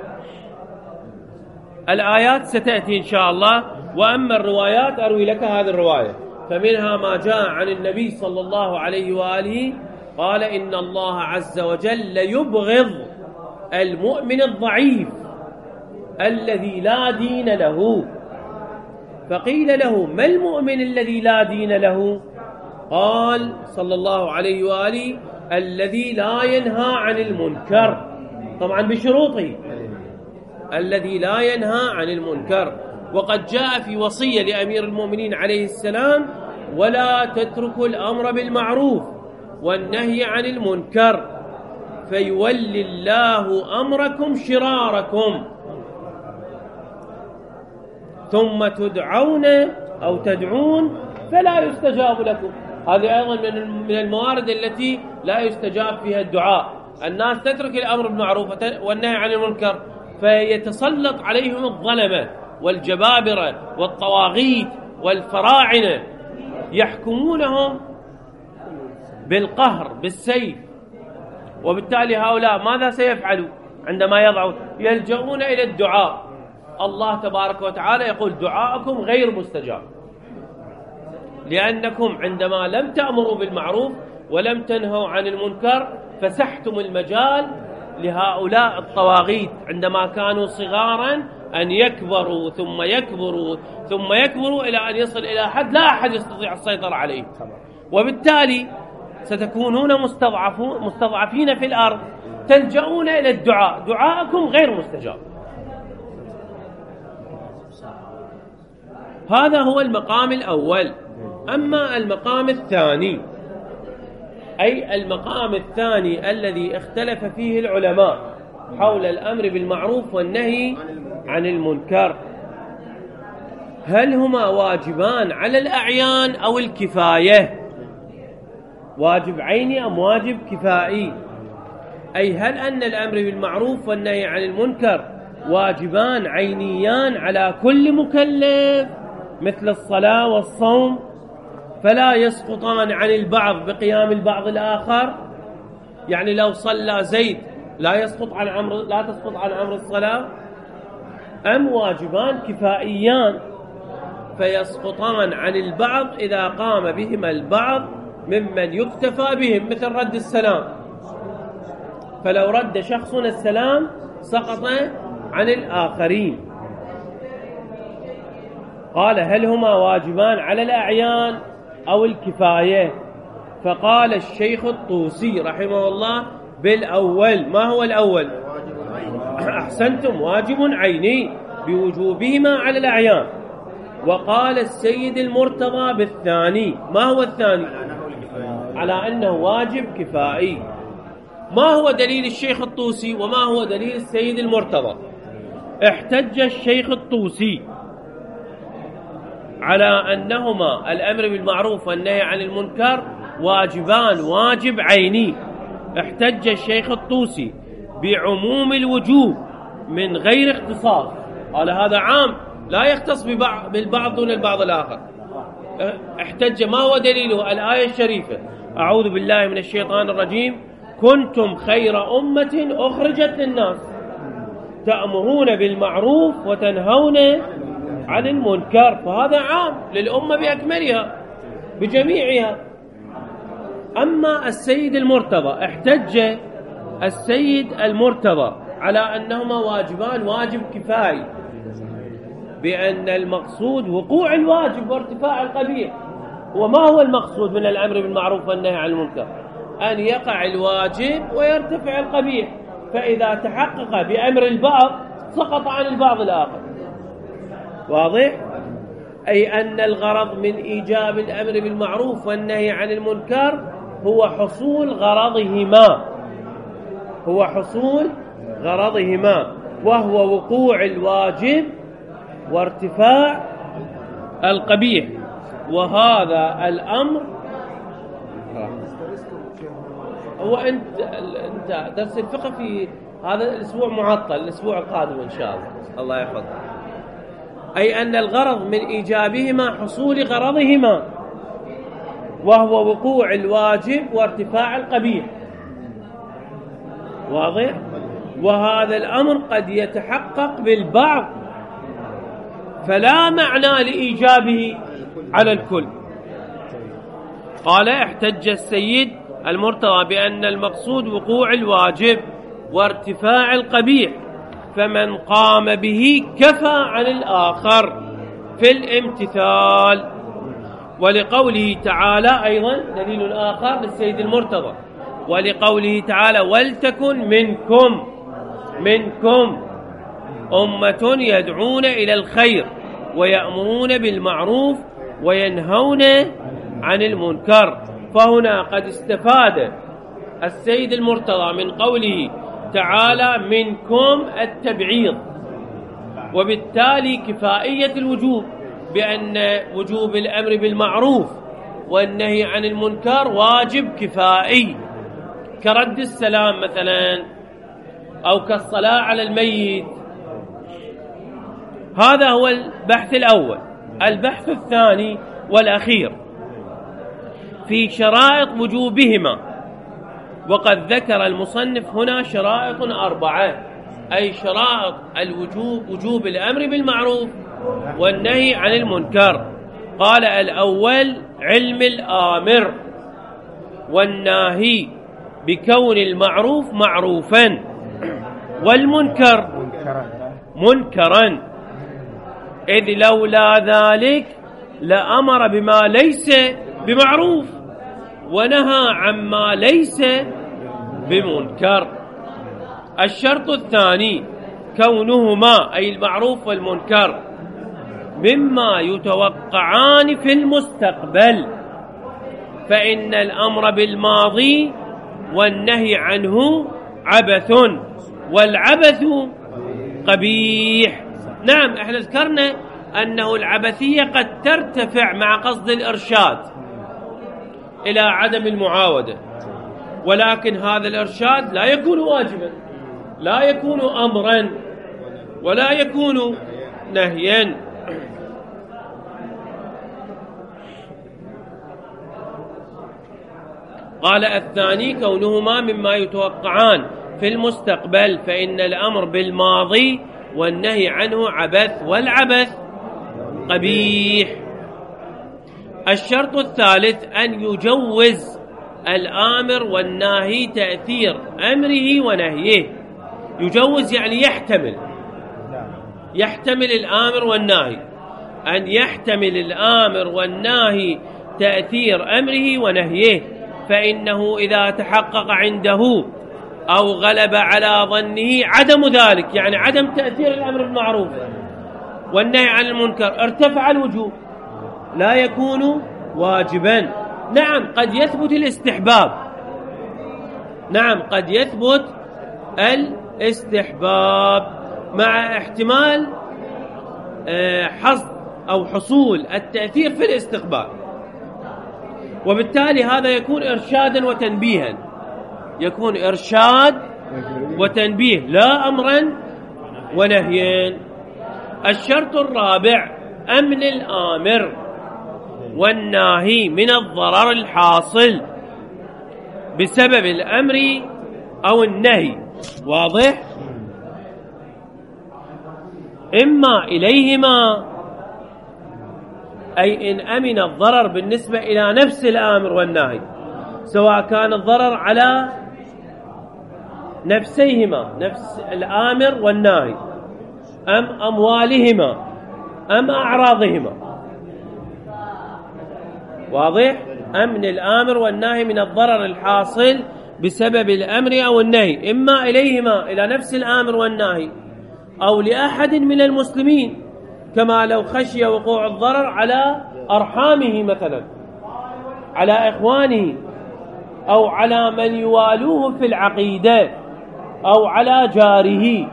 الآيات ستأتي إن شاء الله. وأما الروايات أروي لك هذه الرواية، فمنها ما جاء عن النبي صلى الله عليه وآله قال إن الله عز وجل يبغض المؤمن الضعيف الذي لا دين له. فقيل له ما المؤمن الذي لا دين له؟ قال صلى الله عليه وآله الذي لا ينهى عن المنكر، طبعا بشروطه، الذي لا ينهى عن المنكر. وقد جاء في وصية لأمير المؤمنين عليه السلام ولا تتركوا الأمر بالمعروف والنهي عن المنكر فيولي الله أمركم شراركم ثم تدعون أو تدعون فلا يستجاب لكم. هذه أيضا من الموارد التي لا يستجاب فيها الدعاء. الناس تترك الأمر بالمعروف والنهي عن المنكر فيتسلط عليهم الظلمة والجبابرة والطواغيت والفراعنة يحكمونهم بالقهر بالسيف. وبالتالي هؤلاء ماذا سيفعلوا عندما يضعوا؟ يلجؤون إلى الدعاء. الله تبارك وتعالى يقول دعاءكم غير مستجاب، لأنكم عندما لم تأمروا بالمعروف ولم تنهوا عن المنكر فسحتم المجال لهؤلاء الطواغيت عندما كانوا صغارا أن يكبروا ثم يكبروا ثم يكبروا إلى أن يصل إلى حد لا أحد يستطيع السيطرة عليه. وبالتالي ستكونون مستضعفون مستضعفين في الأرض، تلجؤون إلى الدعاء، دعاءكم غير مستجاب. هذا هو المقام الأول. أما المقام الثاني، أي المقام الثاني الذي اختلف فيه العلماء حول الأمر بالمعروف والنهي عن المنكر، هل هما واجبان على الأعيان أو الكفاية؟ واجب عيني أم واجب كفائي؟ أي هل أن الأمر بالمعروف والنهي عن المنكر واجبان عينيان على كل مكلف مثل الصلاة والصوم فلا يسقطان عن البعض بقيام البعض الآخر؟ يعني لو صلى زيد لا يسقط عن عمر لا تسقط عن عمر الصلاة، أم واجبان كفائيان فيسقطان عن البعض إذا قام بهما البعض ممن يكتفى بهم، مثل رد السلام، فلو رد شخص السلام سقط عن الآخرين. قال هل هما واجبان على الأعيان أو الكفاية؟ فقال الشيخ الطوسي رحمه الله بالأول. ما هو الأول؟ أحسنتم، واجب عيني بوجوبهما على الأعيان. وقال السيد المرتضى بالثاني. ما هو الثاني؟ على أنه واجب كفائي. ما هو دليل الشيخ الطوسي وما هو دليل السيد المرتضى؟ احتج الشيخ الطوسي على أنهما الأمر بالمعروف والنهي عن المنكر واجبان واجب عيني. احتج الشيخ الطوسي بعموم الوجوب من غير اختصاص. قال هذا عام لا يختص بالبعض دون البعض الآخر. احتج. ما هو دليله؟ الآية الشريفة أعوذ بالله من الشيطان الرجيم كنتم خير أمة أخرجت للناس تأمرون بالمعروف وتنهون عن المنكر. فهذا عام للأمة بأكملها بجميعها. أما السيد المرتضى احتج السيد المرتضى على أنهما واجبان واجب كفائي بأن المقصود وقوع الواجب وارتفاع القبيح. وما هو المقصود من الأمر بالمعروف والنهي عن المنكر؟ أن يقع الواجب ويرتفع القبيح، فإذا تحقق بأمر البعض سقط عن البعض الآخر. واضح؟ أي أن الغرض من إيجاب الأمر بالمعروف والنهي عن المنكر هو حصول غرضهما هو حصول غرضهما وهو وقوع الواجب وارتفاع القبيح. وهذا الأمر هو أنت أنت درس الفقه في هذا الأسبوع معطل، الأسبوع القادم إن شاء الله. الله يحفظك. أي أن الغرض من إيجابهما حصول غرضهما، وهو وقوع الواجب وارتفاع القبيح. واضح؟ وهذا الأمر قد يتحقق بالبعض، فلا معنى لإيجابه على الكل. قال: احتج السيد المرتضى بأن المقصود وقوع الواجب وارتفاع القبيح، فمن قام به كفى عن الآخر في الامتثال. ولقوله تعالى أيضا دليل آخر للسيد المرتضى، ولقوله تعالى: ولتكن منكم منكم أمة يدعون إلى الخير ويأمرون بالمعروف وينهون عن المنكر. فهنا قد استفاد السيد المرتضى من قوله تعالى منكم التبعيض، وبالتالي كفائية الوجوب، بأن وجوب الأمر بالمعروف والنهي عن المنكر واجب كفائي، كرد السلام مثلا، أو كالصلاة على الميت. هذا هو البحث الأول. البحث الثاني والأخير في شرائط وجوبهما، وقد ذكر المصنف هنا شرائط أربعة، أي شرائط الوجوب، وجوب الأمر بالمعروف والنهي عن المنكر. قال: الأول علم الآمر والناهي بكون المعروف معروفا والمنكر منكرا، إذ لولا ذلك لأمر بما ليس بمعروف ونهى عما ليس بمنكر. الشرط الثاني كونهما، أي المعروف والمنكر، مما يتوقعان في المستقبل، فإن الأمر بالماضي والنهي عنه عبث، والعبث قبيح. نعم، احنا ذكرنا أنه العبثية قد ترتفع مع قصد الإرشاد إلى عدم المعاودة، ولكن هذا الإرشاد لا يكون واجبا، لا يكون أمرا، ولا يكون نهيا. قال: الثاني كونهما مما يتوقعان في المستقبل، فإن الأمر بالماضي والنهي عنه عبث، والعبث قبيح. الشرط الثالث أن يجوز الآمر والناهي تأثير أمره ونهيه. يجوز يعني يحتمل، يحتمل الآمر والناهي، أن يحتمل الآمر والناهي تأثير أمره ونهيه، فإنه إذا تحقق عنده أو غلب على ظنه عدم ذلك، يعني عدم تأثير الأمر بالمعروف والنهي عن المنكر، ارتفع الوجوب، لا يكون واجبا. نعم، قد يثبت الاستحباب، نعم قد يثبت الاستحباب مع احتمال حصد أو حصول التأثير في الاستقبال، وبالتالي هذا يكون إرشادا وتنبيها، يكون إرشاد وتنبيه لا أمرا ونهيا. الشرط الرابع أمن الآمر والناهي من الضرر الحاصل بسبب الأمر أو النهي. واضح؟ إما إليهما، أي إن أمن الضرر بالنسبة إلى نفس الآمر والناهي، سواء كان الضرر على نفسيهما، نفس الآمر والناهي، أم أموالهما، أم أعراضهما. واضح؟ أمن الآمر والناهي من الضرر الحاصل بسبب الأمر أو النهي، إما إليهما، إلى نفس الآمر والناهي، أو لأحد من المسلمين، كما لو خشي وقوع الضرر على أرحامه مثلا، على إخوانه، أو على من يوالوه في العقيدة، أو على جاره،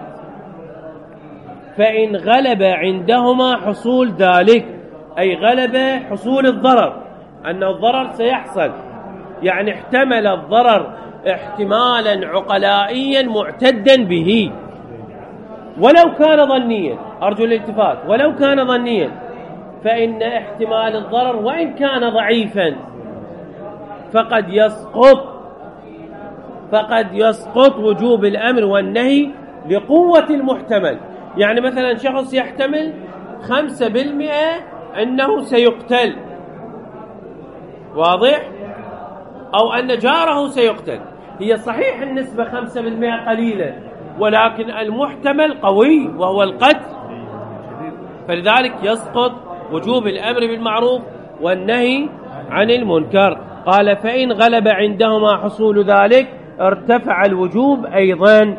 فإن غلب عندهما حصول ذلك، أي غلب حصول الضرر، أن الضرر سيحصل، يعني احتمل الضرر احتمالا عقلائيا معتدا به، ولو كان ظنيا، أرجو الالتفات، ولو كان ظنيا فإن احتمال الضرر وإن كان ضعيفا فقد يسقط فقد يسقط وجوب الأمر والنهي لقوة المحتمل. يعني مثلا شخص يحتمل خمسة بالمئة أنه سيقتل، واضح؟ أو أن جاره سيقتل، هي صحيح النسبة خمسة بالمئة قليلة، ولكن المحتمل قوي وهو القتل، فلذلك يسقط وجوب الأمر بالمعروف والنهي عن المنكر. قال فإن غلب عندهما حصول ذلك ارتفع الوجوب أيضا،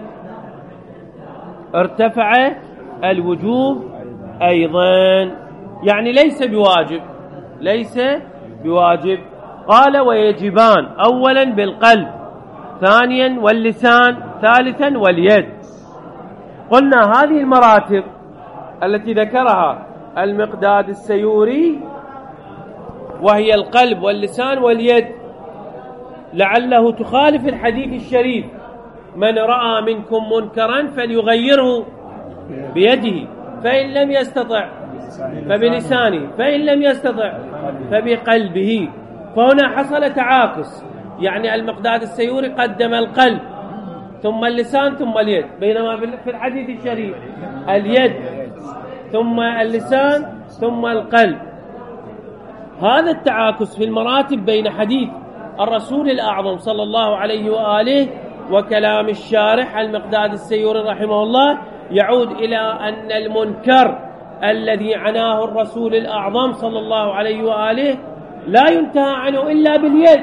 ارتفع الوجوب أيضا، يعني ليس بواجب، ليس بواجب. قال ويجبان أولا بالقلب، ثانيا واللسان، ثالثا واليد. قلنا هذه المراتب التي ذكرها المقداد السيوري وهي القلب واللسان واليد لعله تخالف الحديث الشريف: من رأى منكم منكرا فليغيره بيده، فإن لم يستطع فبلسانه، فإن لم يستطع فبقلبه. فهنا حصل تعاكس، يعني المقداد السيوري قدم القلب ثم اللسان ثم اليد، بينما في الحديث الشريف اليد ثم اللسان ثم القلب. هذا التعاكس في المراتب بين حديث الرسول الأعظم صلى الله عليه وآله وكلام الشارح المقداد السيوري رحمه الله يعود إلى أن المنكر الذي عناه الرسول الأعظم صلى الله عليه وآله لا ينتهى عنه إلا باليد،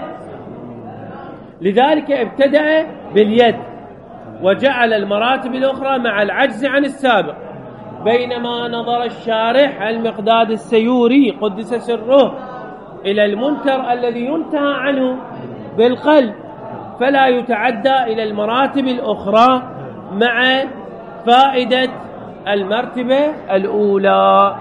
لذلك ابتدأ باليد وجعل المراتب الأخرى مع العجز عن السابق. بينما نظر الشارح المقداد السيوري قدس سره إلى المنكر الذي ينتهى عنه بالقلب، فلا يتعدى إلى المراتب الأخرى مع فائدة المرتبة الأولى.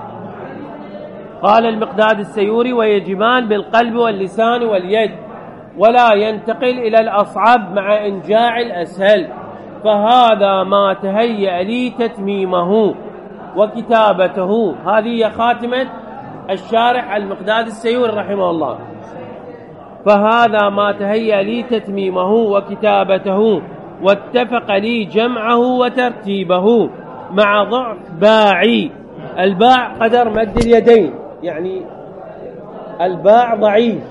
قال المقداد السيوري ويجبان بالقلب واللسان واليد، ولا ينتقل إلى الأصعب مع إنجاع الأسهل، فهذا ما تهيأ لي تتميمه وكتابته. هذه خاتمة الشارح المقداد السيوري رحمه الله. فهذا ما تهيأ لي تتميمه وكتابته، واتفق لي جمعه وترتيبه مع ضعف باعي. الباع قدر مد اليدين، يعني الباع ضعيف،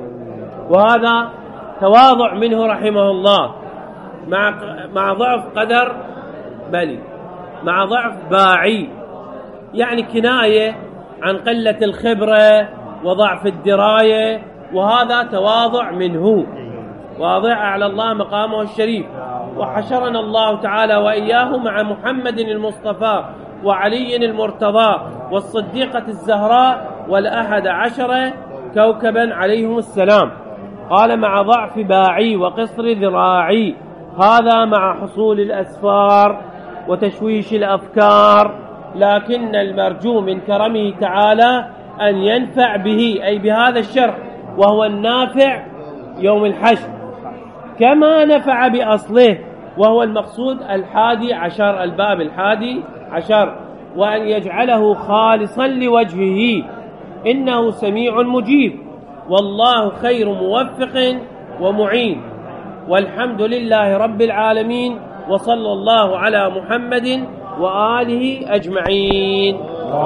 وهذا تواضع منه رحمه الله، مع مع ضعف قدر بلي، مع ضعف باعي، يعني كناية عن قلة الخبرة وضعف الدراية، وهذا تواضع منه. واضع على الله مقامه الشريف. وحشرنا الله تعالى وإياه مع محمد المصطفى وعلي المرتضى والصديقة الزهراء والأحد عشر كوكبا عليهم السلام. قال مع ضعف باعي وقصر ذراعي، هذا مع حصول الأسفار وتشويش الأفكار، لكن المرجو من كرمه تعالى أن ينفع به، أي بهذا الشرح، وهو النافع يوم الحشر، كما نفع بأصله، وهو المقصود الحادي عشر، الباب الحادي عشر، وأن يجعله خالصا لوجهه، إنه سميع مجيب، والله خير موفق ومعين، والحمد لله رب العالمين، وصلى الله على محمد وآله أجمعين.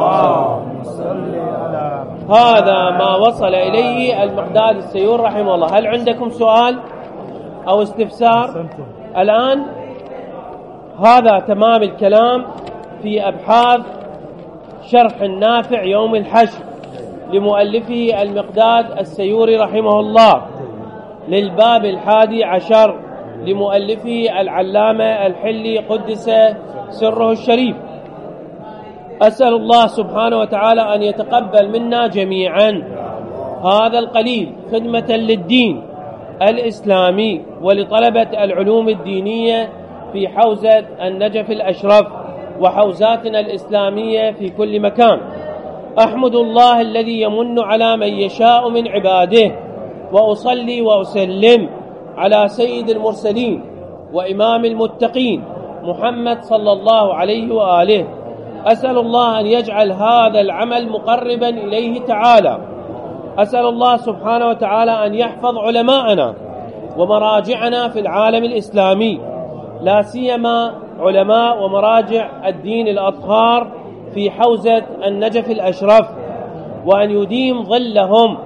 هذا ما وصل إليه المقداد السيوري رحمه الله. هل عندكم سؤال أو استفسار؟ الآن هذا تمام الكلام في أبحاث شرح النافع يوم الحشر لمؤلفه المقداد السيوري رحمه الله، للباب الحادي عشر لمؤلفه العلامة الحلي قدس سره الشريف. أسأل الله سبحانه وتعالى أن يتقبل منا جميعا هذا القليل خدمة للدين الإسلامي ولطلبة العلوم الدينية في حوزة النجف الأشرف وحوزاتنا الإسلامية في كل مكان. أحمد الله الذي يمن على من يشاء من عباده، وأصلي وأسلم على سيد المرسلين وإمام المتقين محمد صلى الله عليه وآله. أسأل الله أن يجعل هذا العمل مقربا إليه تعالى. أسأل الله سبحانه وتعالى أن يحفظ علماءنا ومراجعنا في العالم الإسلامي، لا سيما علماء ومراجع الدين الأطهار في حوزة النجف الأشرف، وأن يديم ظلهم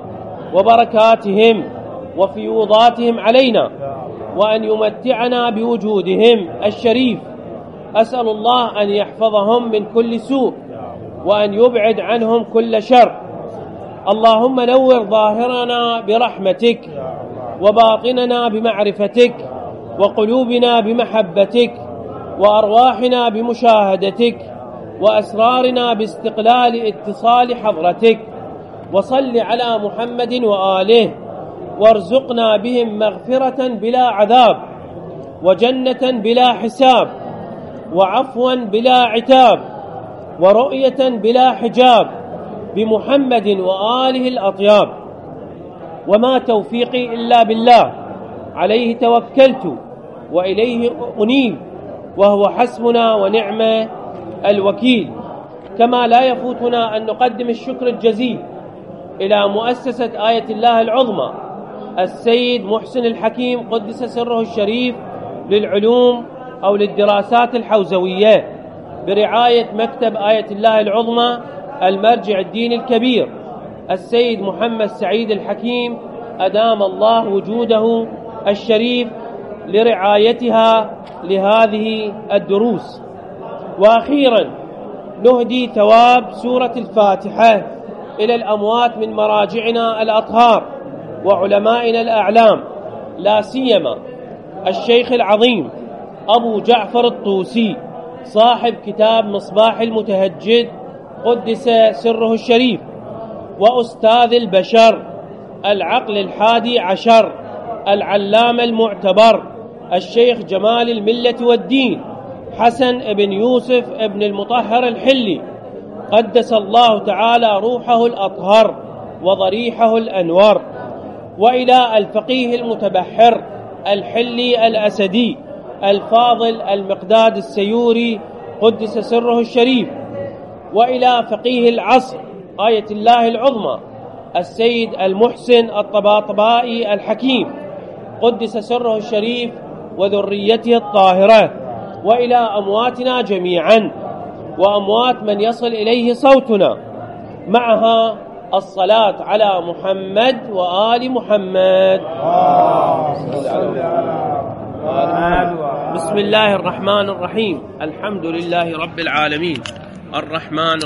وبركاتهم وفيوضاتهم علينا، وأن يمتعنا بوجودهم الشريف. أسأل الله أن يحفظهم من كل سوء وأن يبعد عنهم كل شر. اللهم نور ظاهرنا برحمتك، وباطننا بمعرفتك، وقلوبنا بمحبتك، وأرواحنا بمشاهدتك، وأسرارنا باستقلال اتصال حضرتك. وصل على محمد وآله، وارزقنا بهم مغفرة بلا عذاب، وجنة بلا حساب، وعفوا بلا عتاب، ورؤية بلا حجاب، بمحمد وآله الأطياب. وما توفيقي إلا بالله، عليه توكلت وإليه أنيب، وهو حسبنا ونعم الوكيل. كما لا يفوتنا أن نقدم الشكر الجزيل إلى مؤسسة آية الله العظمى السيد محسن الحكيم قدس سره الشريف للعلوم أو للدراسات الحوزوية، برعاية مكتب آية الله العظمى المرجع الديني الكبير السيد محمد سعيد الحكيم أدام الله وجوده الشريف لرعايتها لهذه الدروس. وأخيرا نهدي ثواب سورة الفاتحة إلى الأموات من مراجعنا الأطهار وعلمائنا الأعلام، لا سيما الشيخ العظيم أبو جعفر الطوسي صاحب كتاب مصباح المتهجد قدس سره الشريف، وأستاذ البشر العقل الحادي عشر العلامة المعتبر الشيخ جمال الملة والدين حسن بن يوسف ابن المطهر الحلي قدس الله تعالى روحه الأطهر وضريحه الأنور. وإلى الفقيه المتبحر الحلي الأسدي الفاضل المقداد السيوري قدس سره الشريف. وإلى فقيه العصر آية الله العظمى السيد المحسن الطباطبائي الحكيم قدس سره الشريف وذريته الطاهرة. وإلى أمواتنا جميعا وأموات من يصل إليه صوتنا، معها الصلاة على محمد وآل محمد. بسم الله الرحمن الرحيم. الحمد لله رب العالمين، الرحمن